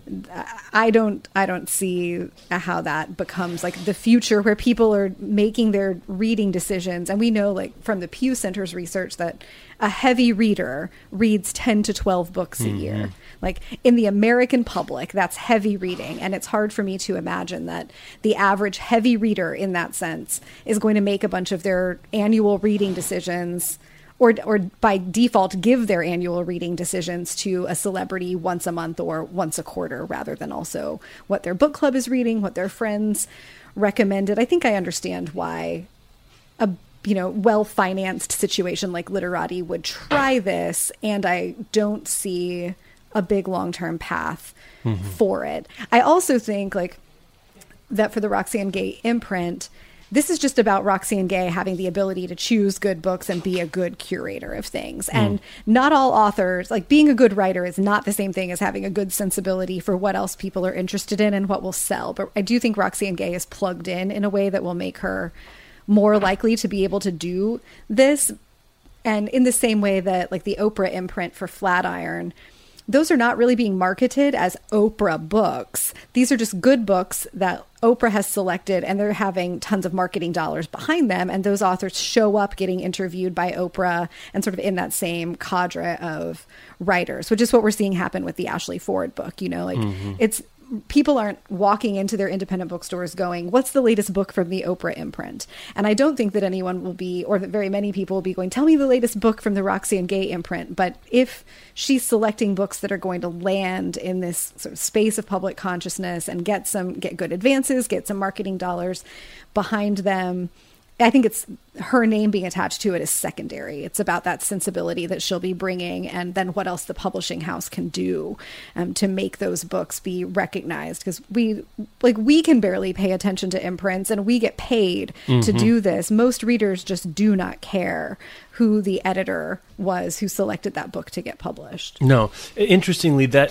I don't I don't see how that becomes like the future where people are making their reading decisions. And we know, like from the Pew Center's research, that a heavy reader reads ten to twelve books a mm-hmm. year. Like in the American public, that's heavy reading. And it's hard for me to imagine that the average heavy reader in that sense is going to make a bunch of their annual reading decisions or or by default give their annual reading decisions to a celebrity once a month or once a quarter, rather than also what their book club is reading, what their friends recommended. I think I understand why a you know well-financed situation like Literati would try this, and I don't see a big long-term path mm-hmm. for it. I also think like that for the Roxane Gay imprint, this is just about Roxane Gay having the ability to choose good books and be a good curator of things. Mm. And not all authors, like being a good writer is not the same thing as having a good sensibility for what else people are interested in and what will sell. But I do think Roxane Gay is plugged in in a way that will make her more likely to be able to do this. And in the same way that like the Oprah imprint for Flatiron, those are not really being marketed as Oprah books. These are just good books that Oprah has selected, and they're having tons of marketing dollars behind them. And those authors show up getting interviewed by Oprah and sort of in that same cadre of writers, which is what we're seeing happen with the Ashley Ford book. You know, like mm-hmm. it's people aren't walking into their independent bookstores going, what's the latest book from the Oprah imprint? And I don't think that anyone will be, or that very many people will be going, tell me the latest book from the Roxane Gay imprint. But if she's selecting books that are going to land in this sort of space of public consciousness and get some, get good advances, get some marketing dollars behind them, I think it's her name being attached to it is secondary. It's about that sensibility that she'll be bringing, and then what else the publishing house can do um, to make those books be recognized. Because we, like, we can barely pay attention to imprints, and we get paid mm-hmm. to do this. Most readers just do not care who the editor was who selected that book to get published. No, interestingly, that.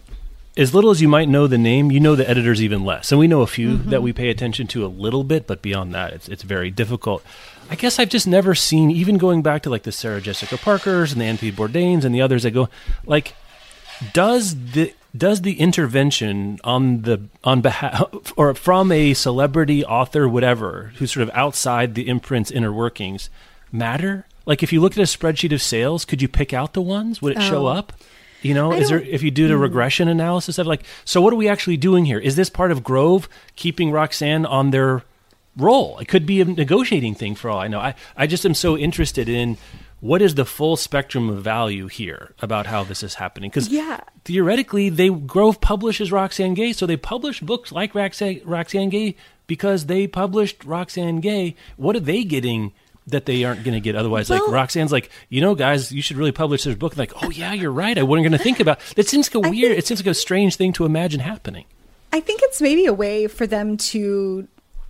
As little as you might know the name, you know the editors even less. And we know a few mm-hmm. that we pay attention to a little bit, but beyond that, it's it's very difficult. I guess I've just never seen, even going back to like the Sarah Jessica Parkers and the Anthony Bourdains and the others that go, like, does the does the intervention on the on behalf or from a celebrity author, whatever, who's sort of outside the imprint's inner workings, matter? Like, if you look at a spreadsheet of sales, could you pick out the ones? Would it oh. show up? You know, is there, if you do the regression analysis of like, so what are we actually doing here? Is this part of Grove keeping Roxane on their roll? It could be a negotiating thing for all I know. I, I just am so interested in what is the full spectrum of value here about how this is happening. Because yeah. theoretically, they Grove publishes Roxane Gay, so they publish books like Roxane, Roxane Gay because they published Roxane Gay. What are they getting that they aren't going to get otherwise? Well, like Roxane's like, you know, guys, you should really publish this book. Like, oh yeah, you're right. I wasn't going to think about it. It seems like a weird, think, it seems like a strange thing to imagine happening. I think it's maybe a way for them to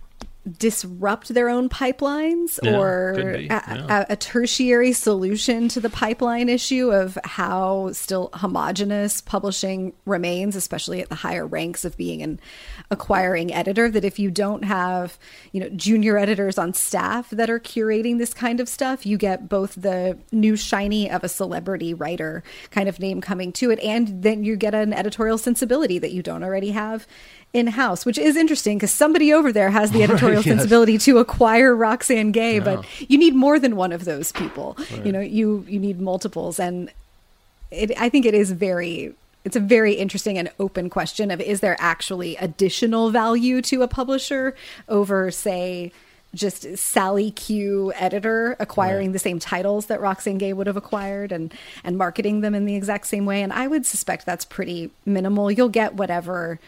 disrupt their own pipelines yeah, or a, yeah. a, a tertiary solution to the pipeline issue of how still homogenous publishing remains, especially at the higher ranks of being an acquiring editor, that if you don't have, you know, junior editors on staff that are curating this kind of stuff, you get both the new shiny of a celebrity writer kind of name coming to it, and then you get an editorial sensibility that you don't already have in-house, which is interesting because somebody over there has the editorial right, yes. sensibility to acquire Roxane Gay, yeah. but you need more than one of those people. Right. You know, you you need multiples, and it, I think it is very, it's a very interesting and open question of, is there actually additional value to a publisher over, say, just Sally Q editor acquiring right. the same titles that Roxane Gay would have acquired and and marketing them in the exact same way? And I would suspect that's pretty minimal. You'll get whatever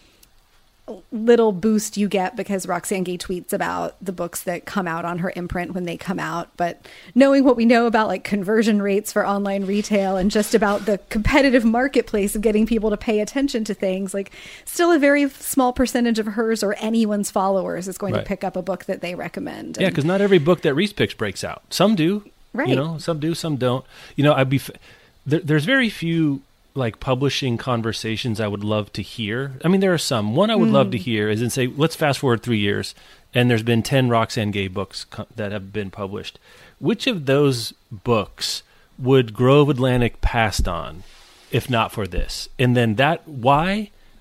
little boost you get because Roxane Gay tweets about the books that come out on her imprint when they come out. But knowing what we know about like conversion rates for online retail and just about the competitive marketplace of getting people to pay attention to things, like still a very small percentage of hers or anyone's followers is going right. to pick up a book that they recommend. Yeah, because not every book that Reese picks breaks out. Some do, right? You know, some do, some don't. You know, I'd be f- there, there's very few like publishing conversations I would love to hear. I mean, there are some. One I would mm. love to hear is in say, let's fast forward three years, and there's been ten Roxane Gay books co- that have been published. Which of those books would Grove Atlantic passed on, if not for this? And then that, why?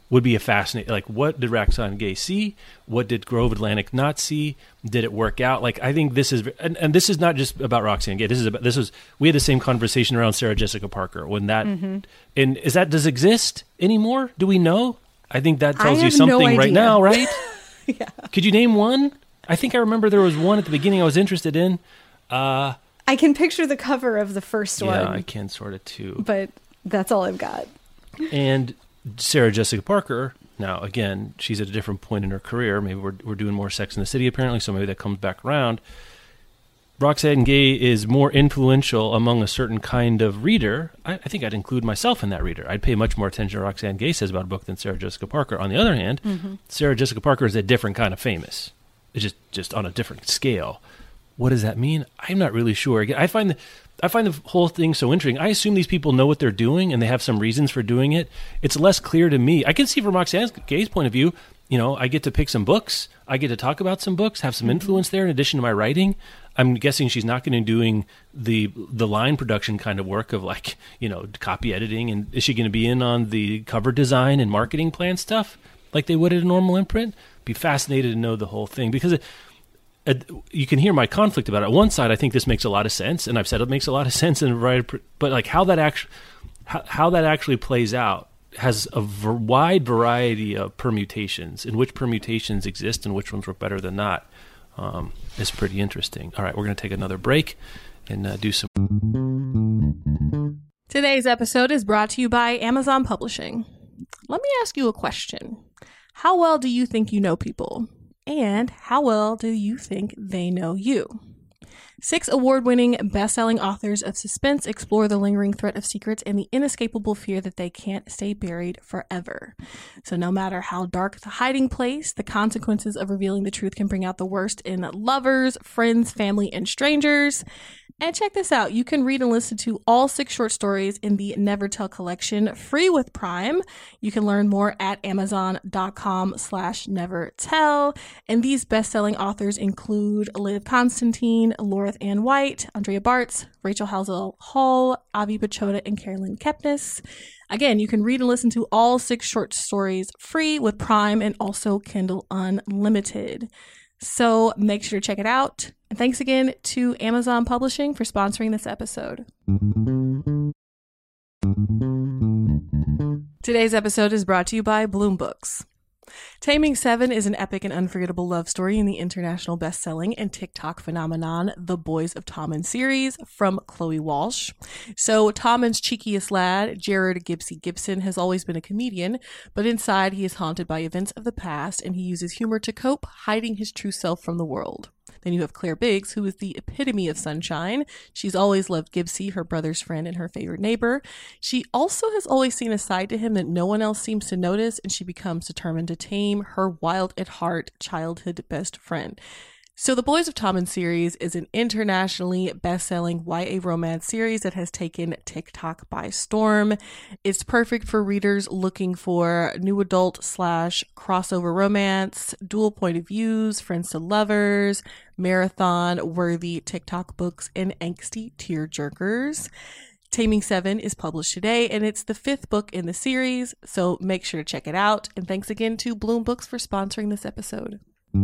would be a fascinating, like, what did Roxane Gay see? What did Grove Atlantic not see? Did it work out? Like, I think this is, and, and this is not just about Roxane Gay. This is about, this was, we had the same conversation around Sarah Jessica Parker when that, mm-hmm. and is that, does it exist anymore? Do we know? I think that tells you something no right now, right? Yeah. Could you name one? I think I remember there was one at the beginning I was interested in. Uh, I can picture the cover of the first yeah, one. Yeah, I can sort of too. But that's all I've got. And Sarah Jessica Parker, now again, she's at a different point in her career. Maybe we're we're doing more Sex in the City apparently, so maybe that comes back around. Roxane Gay is more influential among a certain kind of reader. I, I think I'd include myself in that reader. I'd pay much more attention to what Roxane Gay says about a book than Sarah Jessica Parker. On the other hand, mm-hmm. Sarah Jessica Parker is a different kind of famous. It's just just on a different scale. What does that mean? I'm not really sure. Again, I find the, I find the whole thing so interesting. I assume these people know what they're doing and they have some reasons for doing it. It's less clear to me. I can see from Roxane Gay's point of view, you know, I get to pick some books. I get to talk about some books, have some influence there in addition to my writing. I'm guessing she's not going to be doing the the line production kind of work of, like, you know, copy editing. And is she going to be in on the cover design and marketing plan stuff like they would at a normal imprint? Be fascinated to know the whole thing, because it, it, you can hear my conflict about it. On one side, I think this makes a lot of sense, and I've said it makes a lot of sense, and but like how that actually how, how that actually plays out has a v- wide variety of permutations, and which permutations exist and which ones work better than not. Um, is pretty interesting. All right, we're going to take another break and uh, do some. Today's episode is brought to you by Amazon Publishing. Let me ask you a question. How well do you think you know people? And how well do you think they know you? Six award-winning, best-selling authors of suspense explore the lingering threat of secrets and the inescapable fear that they can't stay buried forever. So no matter how dark the hiding place, the consequences of revealing the truth can bring out the worst in lovers, friends, family, and strangers. And check this out. You can read and listen to all six short stories in the Never Tell collection free with Prime. You can learn more at amazon.com slash never tell. And these best-selling authors include Liv Constantine, Laura Ann White, Andrea Bartz, Rachel Halsell Hall, Avi Pachoda, and Carolyn Kepnes. Again, you can read and listen to all six short stories free with Prime and also Kindle Unlimited. So make sure to check it out. And thanks again to Amazon Publishing for sponsoring this episode. Today's episode is brought to you by Bloom Books. Taming Seven is an epic and unforgettable love story in the international best-selling and TikTok phenomenon The Boys of Tommen series from Chloe Walsh. So Tommen's cheekiest lad, Jared Gibbsy Gibson, has always been a comedian, but inside he is haunted by events of the past and he uses humor to cope, hiding his true self from the world. Then you have Claire Biggs, who is the epitome of sunshine. She's always loved Gibbsy, her brother's friend and her favorite neighbor. She also has always seen a side to him that no one else seems to notice, and she becomes determined to tame her wild at heart childhood best friend. So the Boys of Tommen series is an internationally best-selling Y A romance series that has taken TikTok by storm. It's perfect for readers looking for new adult slash crossover romance, dual point of views, friends to lovers, marathon-worthy TikTok books, and angsty tearjerkers. Taming Seven is published today, and it's the fifth book in the series, so make sure to check it out. And thanks again to Bloom Books for sponsoring this episode.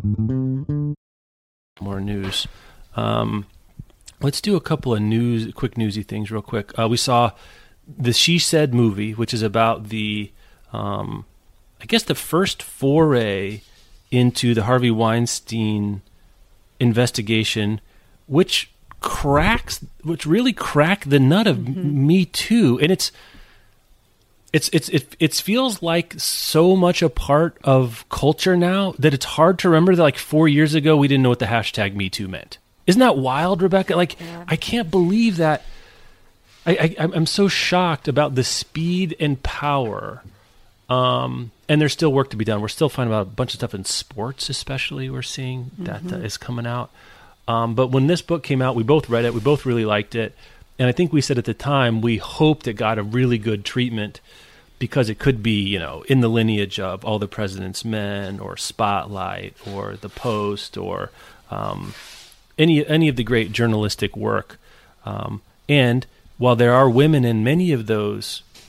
More news. Um, let's do a couple of news, quick newsy things real quick. Uh, we saw the She Said movie, which is about the, um, I guess the first foray into the Harvey Weinstein investigation, which cracks, which really cracked the nut of mm-hmm. Me Too. And it's, It's it's it it feels like so much a part of culture now that it's hard to remember that like four years ago we didn't know what the hashtag Me Too meant. Isn't that wild, Rebecca? Like yeah. I can't believe that. I, I I'm so shocked about the speed and power. Um, and there's still work to be done. We're still finding out a bunch of stuff in sports, especially. We're seeing that mm-hmm. uh, is coming out. Um, but when this book came out, we both read it. We both really liked it. And I think we said at the time, we hoped it got a really good treatment because it could be, you know, in the lineage of All the President's Men or Spotlight or The Post or um, any any of the great journalistic work. Um, and while there are women in many of those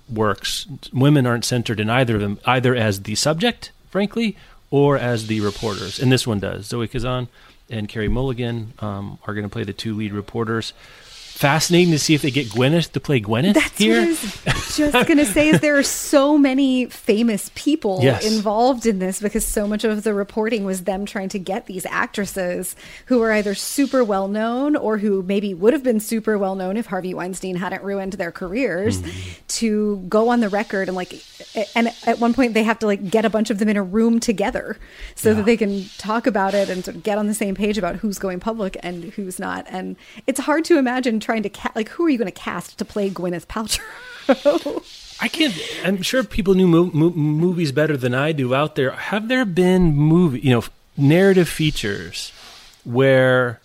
works, women aren't centered in either of them, either as the subject, frankly, or as the reporters. And this one does. Zoe Kazan and Carey Mulligan um, are going to play the two lead reporters. Fascinating to see if they get Gwyneth to play Gwyneth That's here. what I was just going to say is there are so many famous people Yes. involved in this because so much of the reporting was them trying to get these actresses who are either super well known or who maybe would have been super well known if Harvey Weinstein hadn't ruined their careers mm-hmm. to go on the record and like, and at one point they have to like get a bunch of them in a room together so yeah. that they can talk about it and sort of get on the same page about who's going public and who's not. And it's hard to imagine trying to ca- like who are you going to cast to play Gwyneth Paltrow? I can't. I'm sure people knew mo- mo- movies better than I do out there. Have there been movie, you know, narrative features where,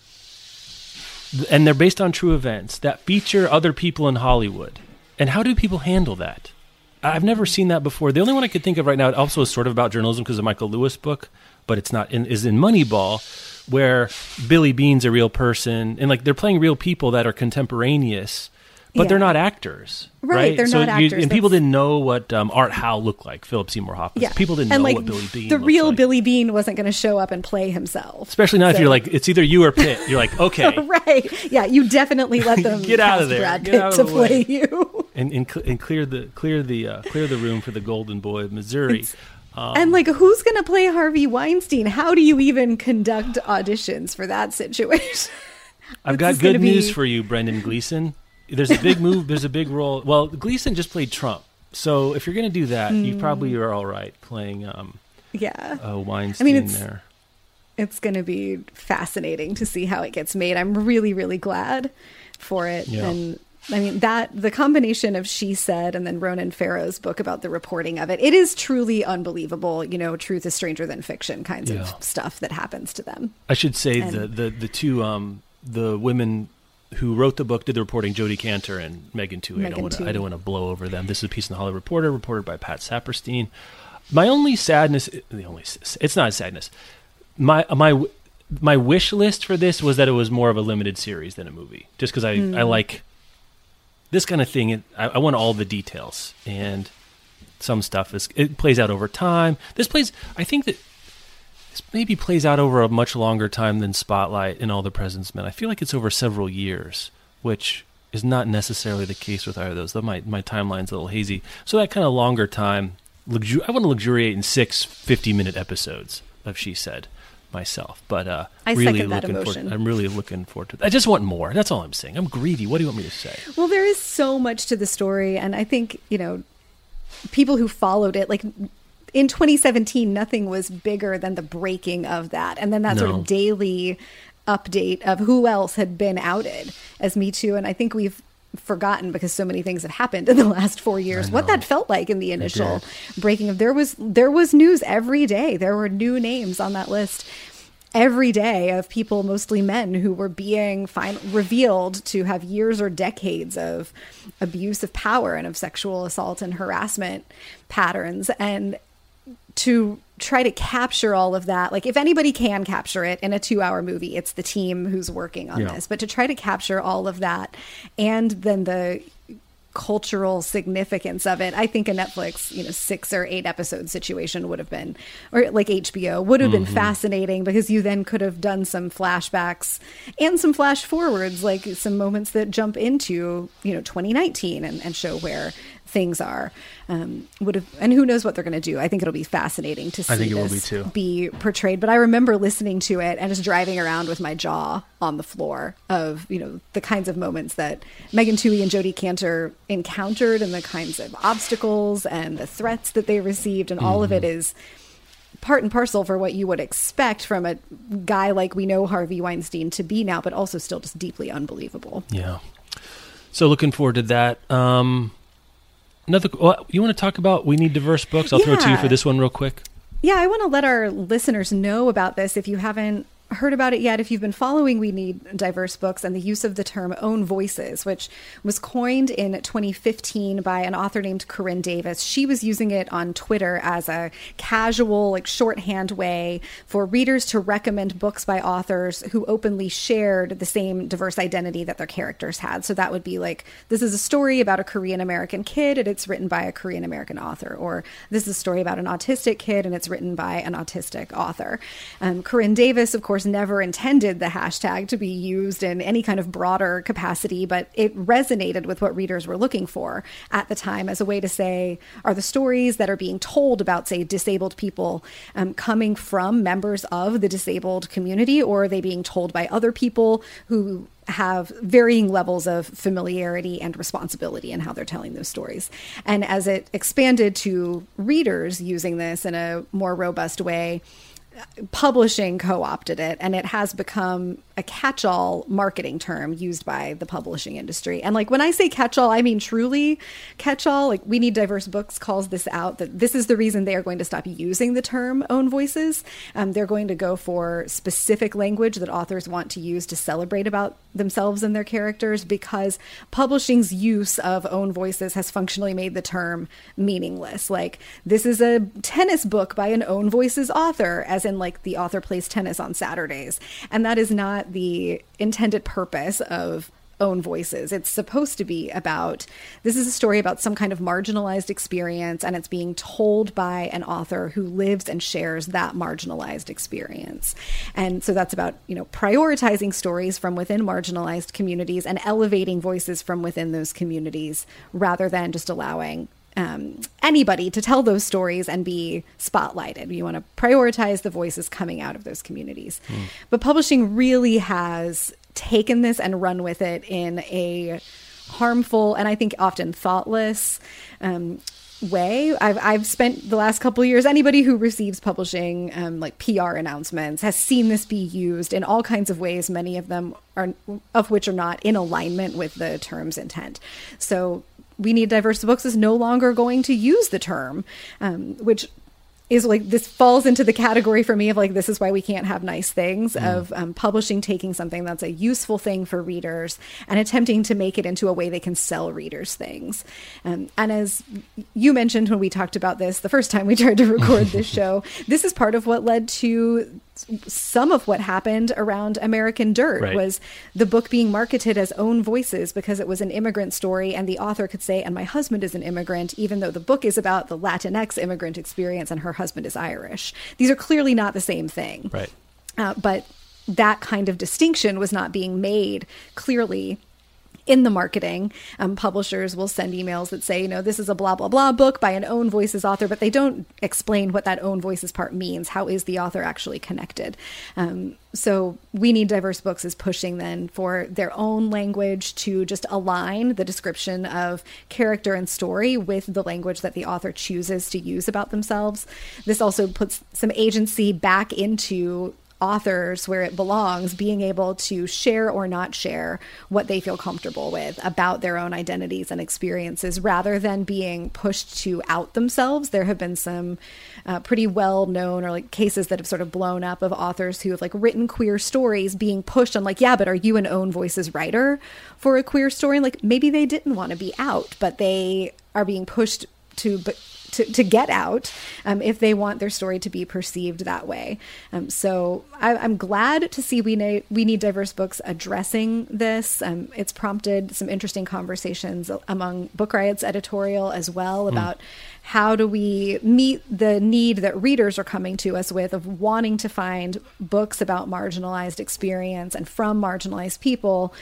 and they're based on true events that feature other people in Hollywood? And how do people handle that? I've never seen that before. The only one I could think of right now, it also is sort of about journalism because of the Michael Lewis book, but it's not. In, is in Moneyball, where Billy Bean's a real person, and like they're playing real people that are contemporaneous, but yeah. they're not actors, right? Right, they're so not you, actors. And people didn't know what um, Art Howe looked like, Philip Seymour Hoffman. Yeah. People didn't and know like, what Billy Bean the looked real like. Billy Bean wasn't going to show up and play himself. Especially not so. if you're like, it's either you or Pitt. You're like, okay. Right. Yeah, you definitely let them get out of there. Brad Get Pitt out of to the play way. you. And, and, cl- and clear the clear the uh, clear the room for the Golden Boy of Missouri. Um, and like, who's going to play Harvey Weinstein? How do you even conduct auditions for that situation? I've got good news be... for you, Brendan Gleeson. There's a big move. There's a big role. Well, Gleeson just played Trump, so if you're going to do that, mm. you probably are all right playing. Um, yeah, uh, Weinstein I mean, it's, there. It's going to be fascinating to see how it gets made. I'm really, really glad for it, yeah. and. I mean, that the combination of She Said and then Ronan Farrow's book about the reporting of it, it is truly unbelievable, you know, truth is stranger than fiction kinds yeah. of stuff that happens to them. I should say and, the, the, the two, um, the women who wrote the book, did the reporting, Jodie Cantor and Megan Twohey. I don't want to, I don't want to blow over them. This is a piece in the Hollywood Reporter, reported by Pat Saperstein. My only sadness, the only, it's not sadness. My, my, my wish list for this was that it was more of a limited series than a movie, just because I, mm. I like this kind of thing. It, I, I want all the details, and some stuff is it plays out over time. This plays, I think that this maybe plays out over a much longer time than Spotlight and All the President's Men. I feel like it's over several years, which is not necessarily the case with either of those. Though my my timeline's a little hazy, so that kind of longer time. Luxu- I want to luxuriate in six fifty-minute episodes of She Said myself, but uh, I really second that looking emotion. forward. I'm really looking forward to it. I just want more. That's all I'm saying. I'm greedy. What do you want me to say? Well, there is so much to the story, and I think, you know, people who followed it, like in twenty seventeen, nothing was bigger than the breaking of that, and then that no. sort of daily update of who else had been outed as Me Too, and I think we've forgotten because so many things have happened in the last four years what that felt like in the initial breaking of there was there was news every day. There were new names on that list every day of people, mostly men, who were being fin- revealed to have years or decades of abuse of power and of sexual assault and harassment patterns. And to try to capture all of that, like if anybody can capture it in a two hour movie, it's the team who's working on yeah. this, but to try to capture all of that and then the cultural significance of it, I think a Netflix, you know, six or eight episode situation would have been, or like H B O would have mm-hmm. been fascinating, because you then could have done some flashbacks and some flash forwards, like some moments that jump into, you know, twenty nineteen and, and show where things are. Um, would have, and who knows what they're going to do. I think it'll be fascinating to see I think it this will be, too. be portrayed. But I remember listening to it and just driving around with my jaw on the floor of, you know, the kinds of moments that Megan Twohey and Jodie Cantor encountered, and the kinds of obstacles and the threats that they received, and mm-hmm. all of it is part and parcel for what you would expect from a guy like we know Harvey Weinstein to be now, but also still just deeply unbelievable. Yeah. So looking forward to that. Um, Another, well, you want to talk about We Need Diverse Books? I'll yeah. throw it to you for this one real quick. Yeah, I want to let our listeners know about this if you haven't heard about it yet, if you've been following We Need Diverse Books and the use of the term own voices, which was coined in twenty fifteen by an author named Corinne Davis. She was using it on Twitter as a casual, like shorthand way for readers to recommend books by authors who openly shared the same diverse identity that their characters had. So that would be like, this is a story about a Korean American kid and it's written by a Korean American author, or this is a story about an autistic kid and it's written by an autistic author. Um, Corinne Davis, of course, never intended the hashtag to be used in any kind of broader capacity, but it resonated with what readers were looking for at the time as a way to say, are the stories that are being told about, say, disabled people um, coming from members of the disabled community, or are they being told by other people who have varying levels of familiarity and responsibility in how they're telling those stories? And as it expanded to readers using this in a more robust way, publishing co-opted it, and it has become a catch-all marketing term used by the publishing industry. And like when I say catch-all, I mean truly catch-all. Like We Need Diverse Books calls this out, that this is the reason they are going to stop using the term own voices. Um, they're going to go for specific language that authors want to use to celebrate about themselves and their characters, because publishing's use of own voices has functionally made the term meaningless. Like, this is a tennis book by an own voices author, as in like the author plays tennis on Saturdays. And that is not the intended purpose of own voices. It's supposed to be about, this is a story about some kind of marginalized experience, and it's being told by an author who lives and shares that marginalized experience. And so that's about, you know, prioritizing stories from within marginalized communities and elevating voices from within those communities, rather than just allowing Um, anybody to tell those stories and be spotlighted. You want to prioritize the voices coming out of those communities. Mm. But publishing really has taken this and run with it in a harmful and I think often thoughtless um, way. I've I've spent the last couple of years, anybody who receives publishing um, like P R announcements has seen this be used in all kinds of ways, many of them are of which are not in alignment with the term's intent. So We Need Diverse Books is no longer going to use the term, um, which is like, this falls into the category for me of like, this is why we can't have nice things, mm. of um, publishing taking something that's a useful thing for readers and attempting to make it into a way they can sell readers things. Um, and as you mentioned when we talked about this the first time we tried to record this show, this is part of what led to some of what happened around American Dirt, right. was the book being marketed as own voices because it was an immigrant story, and the author could say, and my husband is an immigrant, even though the book is about the Latinx immigrant experience and her husband is Irish. These are clearly not the same thing. Right. Uh, but that kind of distinction was not being made clearly in the marketing. Um, publishers will send emails that say, you know, this is a blah, blah, blah book by an own voices author, but they don't explain what that own voices part means. How is the author actually connected? Um, so We Need Diverse Books is pushing then for their own language to just align the description of character and story with the language that the author chooses to use about themselves. This also puts some agency back into authors where it belongs, being able to share or not share what they feel comfortable with about their own identities and experiences, rather than being pushed to out themselves. There have been some uh, pretty well known or like cases that have sort of blown up of authors who have like written queer stories being pushed on like, yeah, but are you an own voices writer for a queer story? And like, maybe they didn't want to be out, but they are being pushed to, but To, to get out um, if they want their story to be perceived that way. Um, so I, I'm glad to see We Need, We Need Diverse Books addressing this. Um, it's prompted some interesting conversations among Book Riot's editorial as well about mm. how do we meet the need that readers are coming to us with of wanting to find books about marginalized experience and from marginalized people,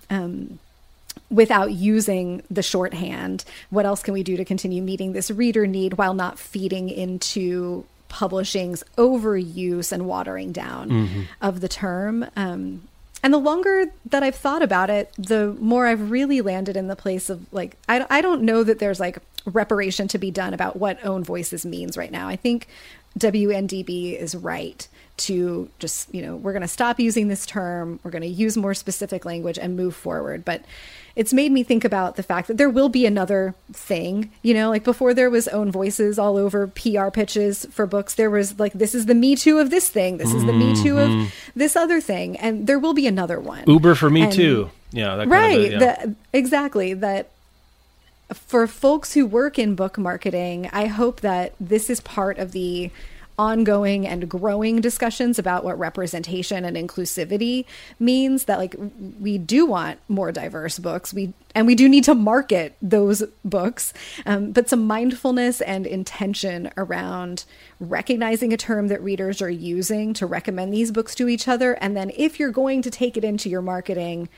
um, without using the shorthand. What else can we do to continue meeting this reader need while not feeding into publishing's overuse and watering down mm-hmm. of the term? Um, and the longer that I've thought about it, the more I've really landed in the place of like, I, I don't know that there's like reparation to be done about what own voices means right now. I think W N D B is right to just, you know, we're going to stop using this term, we're going to use more specific language and move forward. But it's made me think about the fact that there will be another thing, you know, like before there was own voices all over P R pitches for books, there was like, this is the Me Too of this thing, this is the Me Too Mm-hmm. of this other thing, and there will be another one. Uber for Me And- Too. Yeah, that kind right. of a, yeah. The, exactly. That for folks who work in book marketing, I hope that this is part of the ongoing and growing discussions about what representation and inclusivity means, that like we do want more diverse books, we and we do need to market those books, um, but some mindfulness and intention around recognizing a term that readers are using to recommend these books to each other, and then if you're going to take it into your marketing,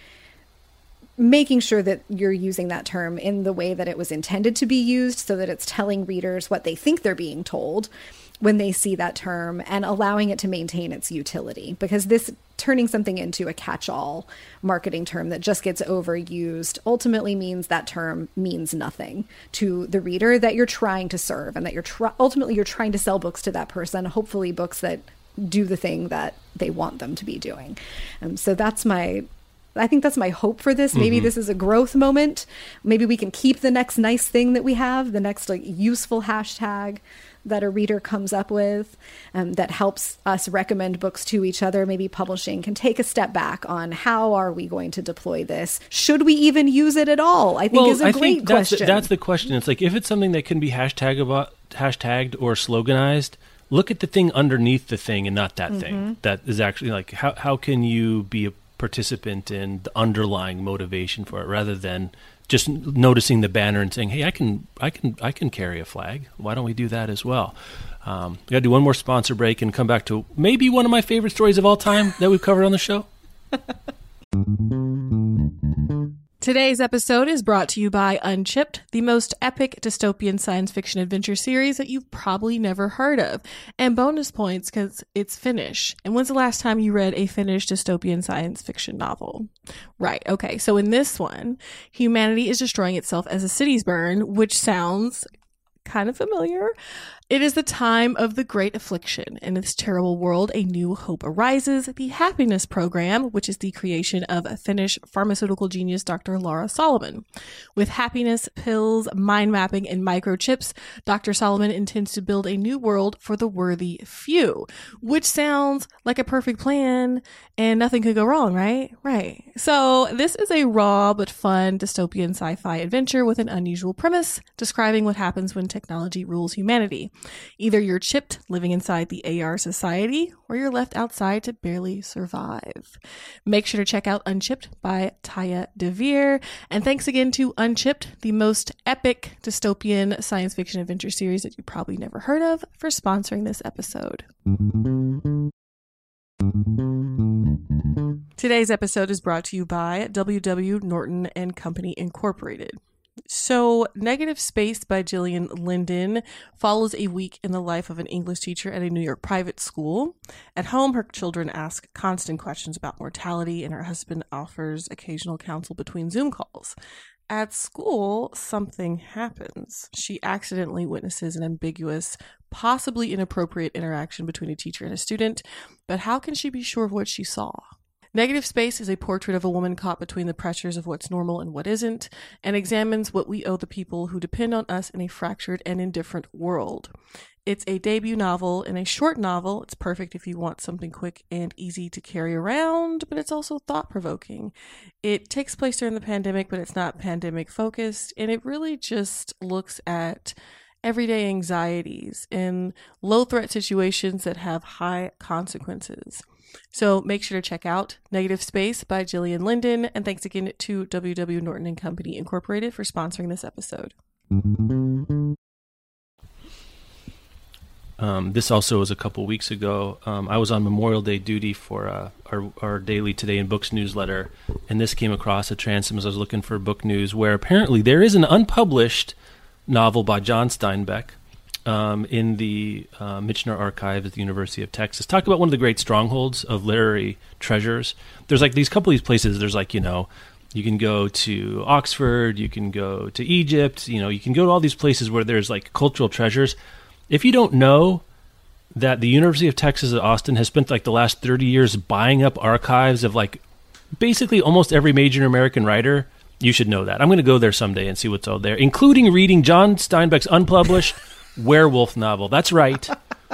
making sure that you're using that term in the way that it was intended to be used, so that it's telling readers what they think they're being told when they see that term, and allowing it to maintain its utility. Because this turning something into a catch-all marketing term that just gets overused ultimately means that term means nothing to the reader that you're trying to serve, and that you're tr- ultimately you're trying to sell books to that person, hopefully books that do the thing that they want them to be doing. Um, so that's my I think that's my hope for this. Maybe mm-hmm. this is a growth moment. Maybe we can keep the next nice thing that we have, the next like useful hashtag that a reader comes up with, um, that helps us recommend books to each other. Maybe publishing can take a step back on how are we going to deploy this? Should we even use it at all? I think well, is a I great think that's question. The, that's the question. It's like, if it's something that can be hashtag about, hashtagged or sloganized, look at the thing underneath the thing and not that mm-hmm. thing. That is actually like, how how can you be a participant in the underlying motivation for it, rather than just noticing the banner and saying, "Hey, I can, I can, I can carry a flag. Why don't we do that as well?" Um, we got to do one more sponsor break and come back to maybe one of my favorite stories of all time that we've covered on the show. Today's episode is brought to you by Unchipped, the most epic dystopian science fiction adventure series that you've probably never heard of. And bonus points because it's Finnish. And when's the last time you read a Finnish dystopian science fiction novel? Right, okay. So in this one, humanity is destroying itself as the cities burn, which sounds kind of familiar. It is the time of the great affliction. In this terrible world, a new hope arises. The Happiness Program, which is the creation of a Finnish pharmaceutical genius, Doctor Lara Solomon. With happiness, pills, mind mapping, and microchips, Doctor Solomon intends to build a new world for the worthy few, which sounds like a perfect plan, and nothing could go wrong, right? Right. So this is a raw but fun dystopian sci-fi adventure with an unusual premise, describing what happens when technology rules humanity. Either you're chipped, living inside the A R society, or you're left outside to barely survive. Make sure to check out Unchipped by Taya DeVere. And thanks again to Unchipped, the most epic dystopian science fiction adventure series that you probably never heard of, for sponsoring this episode. Today's episode is brought to you by W W. Norton and Company Incorporated. So, Negative Space by Gillian Linden follows a week in the life of an English teacher at a New York private school. At home, her children ask constant questions about mortality, and her husband offers occasional counsel between Zoom calls. At school, something happens. She accidentally witnesses an ambiguous, possibly inappropriate interaction between a teacher and a student, but how can she be sure of what she saw? Negative Space is a portrait of a woman caught between the pressures of what's normal and what isn't, and examines what we owe the people who depend on us in a fractured and indifferent world. It's a debut novel and a short novel. It's perfect if you want something quick and easy to carry around, but it's also thought-provoking. It takes place during the pandemic, but it's not pandemic-focused, and it really just looks at everyday anxieties in low-threat situations that have high consequences. So make sure to check out Negative Space by Gillian Linden, and thanks again to W W. Norton and Company Incorporated for sponsoring this episode. Um, this also was a couple weeks ago. Um, I was on Memorial Day duty for uh, our, our daily Today in Books newsletter, and this came across a transom as I was looking for book news, where apparently there is an unpublished novel by John Steinbeck um, in the uh, Michener Archive at the University of Texas. Talk about one of the great strongholds of literary treasures. There's like these couple of these places. There's like, you know, you can go to Oxford, you can go to Egypt, you know, you can go to all these places where there's like cultural treasures. If you don't know that the University of Texas at Austin has spent like the last thirty years buying up archives of like basically almost every major American writer. You should know that. I'm going to go there someday and see what's out there, including reading John Steinbeck's unpublished werewolf novel. That's right.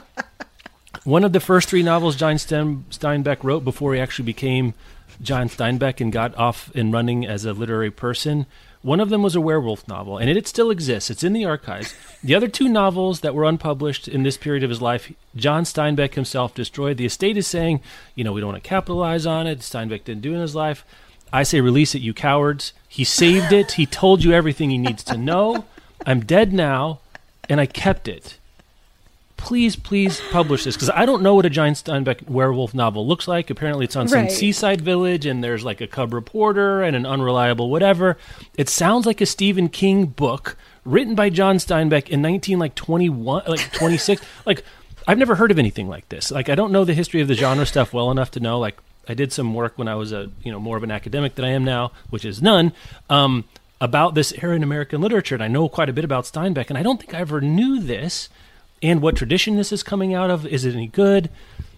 One of the first three novels John Stein- Steinbeck wrote before he actually became John Steinbeck and got off and running as a literary person. One of them was a werewolf novel, and it, it still exists. It's in the archives. The other two novels that were unpublished in this period of his life, John Steinbeck himself destroyed. The estate is saying, you know, we don't want to capitalize on it. Steinbeck didn't do it in his life. I say release it, you cowards. He saved it. He told you everything he needs to know. I'm dead now, and I kept it. Please, please publish this, because I don't know what a John Steinbeck werewolf novel looks like. Apparently it's on some Right. seaside village, and there's like a cub reporter and an unreliable whatever. It sounds like a Stephen King book written by John Steinbeck in nineteen like twenty-one, like twenty-six. Like, I've never heard of anything like this. Like, I don't know the history of the genre stuff well enough to know. Like, I did some work when I was a you know more of an academic than I am now, which is none, um, about this era in American literature, and I know quite a bit about Steinbeck, and I don't think I ever knew this. And what tradition this is coming out of? Is it any good?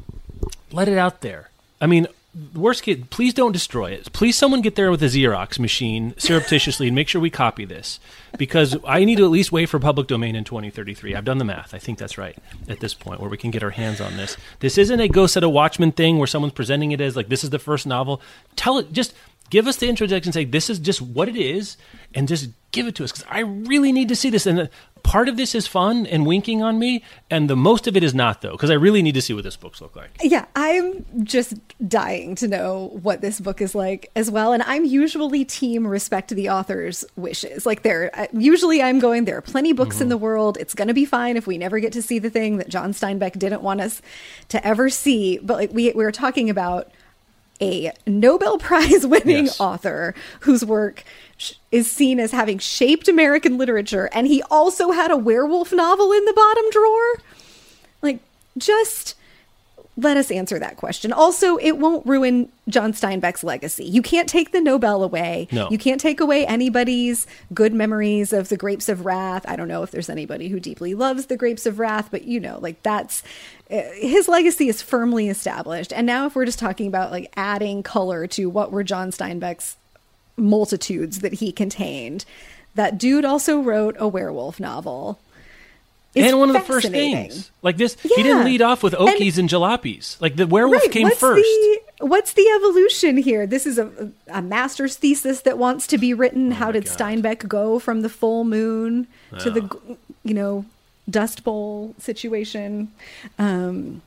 Let it out there. I mean, worst case, please don't destroy it. Please someone get there with a Xerox machine surreptitiously and make sure we copy this. Because I need to at least wait for public domain in twenty thirty-three. I've done the math. I think that's right at this point, where we can get our hands on this. This isn't a Go Set a Watchman thing where someone's presenting it as like, this is the first novel. Tell it, just give us the introduction and say, this is just what it is, and just give it to us, because I really need to see this. And the, part of this is fun and winking on me, and the most of it is not, though, because I really need to see what this book's look like. Yeah, I'm just dying to know what this book is like as well. And I'm usually team respect the author's wishes. Like, there, usually I'm going, there are plenty of books mm-hmm. in the world. It's going to be fine if we never get to see the thing that John Steinbeck didn't want us to ever see. But like we, we were talking about a Nobel Prize winning yes. author whose work sh- is seen as having shaped American literature. And he also had a werewolf novel in the bottom drawer. Like, just let us answer that question. Also, it won't ruin John Steinbeck's legacy. You can't take the Nobel away. No. You can't take away anybody's good memories of the Grapes of Wrath. I don't know if there's anybody who deeply loves the Grapes of Wrath, but you know, like that's, uh, his legacy is firmly established. And now if we're just talking about like adding color to what were John Steinbeck's multitudes that he contained, that dude also wrote a werewolf novel. It's and one of the first things, like this, yeah. he didn't lead off with Okies and, and jalopies. Like the werewolf right, came what's first. The, what's the evolution here? This is a, a master's thesis that wants to be written. Oh How did God. Steinbeck go from the full moon oh. to the, you know, Dust Bowl situation? Um,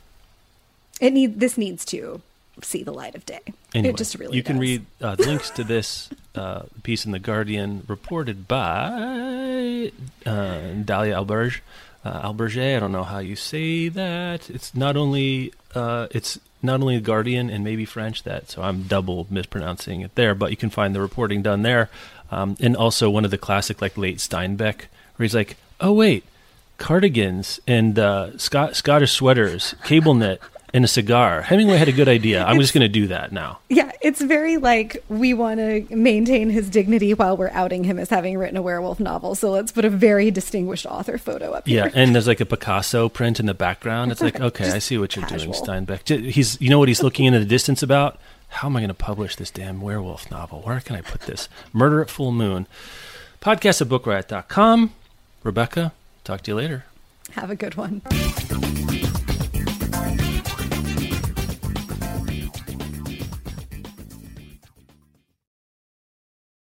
it need this needs to see the light of day. Anyway, it just really you can does. read uh, links to this uh, piece in The Guardian reported by uh, Dalia Alberge. Uh, Alberge, I don't know how you say that. It's not only uh, it's not only The Guardian and maybe French, that so I'm double mispronouncing it there, but you can find the reporting done there. Um, and also one of the classic like late Steinbeck, where he's like, oh wait, cardigans and uh, Scot- Scottish sweaters, cable knit, and a cigar. Hemingway had a good idea. I'm It's, just going to do that now. Yeah, it's very like we want to maintain his dignity while we're outing him as having written a werewolf novel. So let's put a very distinguished author photo up here. Yeah, and there's like a Picasso print in the background. It's like, okay, Just I see what you're casual. doing, Steinbeck. He's, you know what he's looking into the distance about? How am I going to publish this damn werewolf novel? Where can I put this? Murder at Full Moon. Podcast at book riot dot com. Rebecca, talk to you later. Have a good one.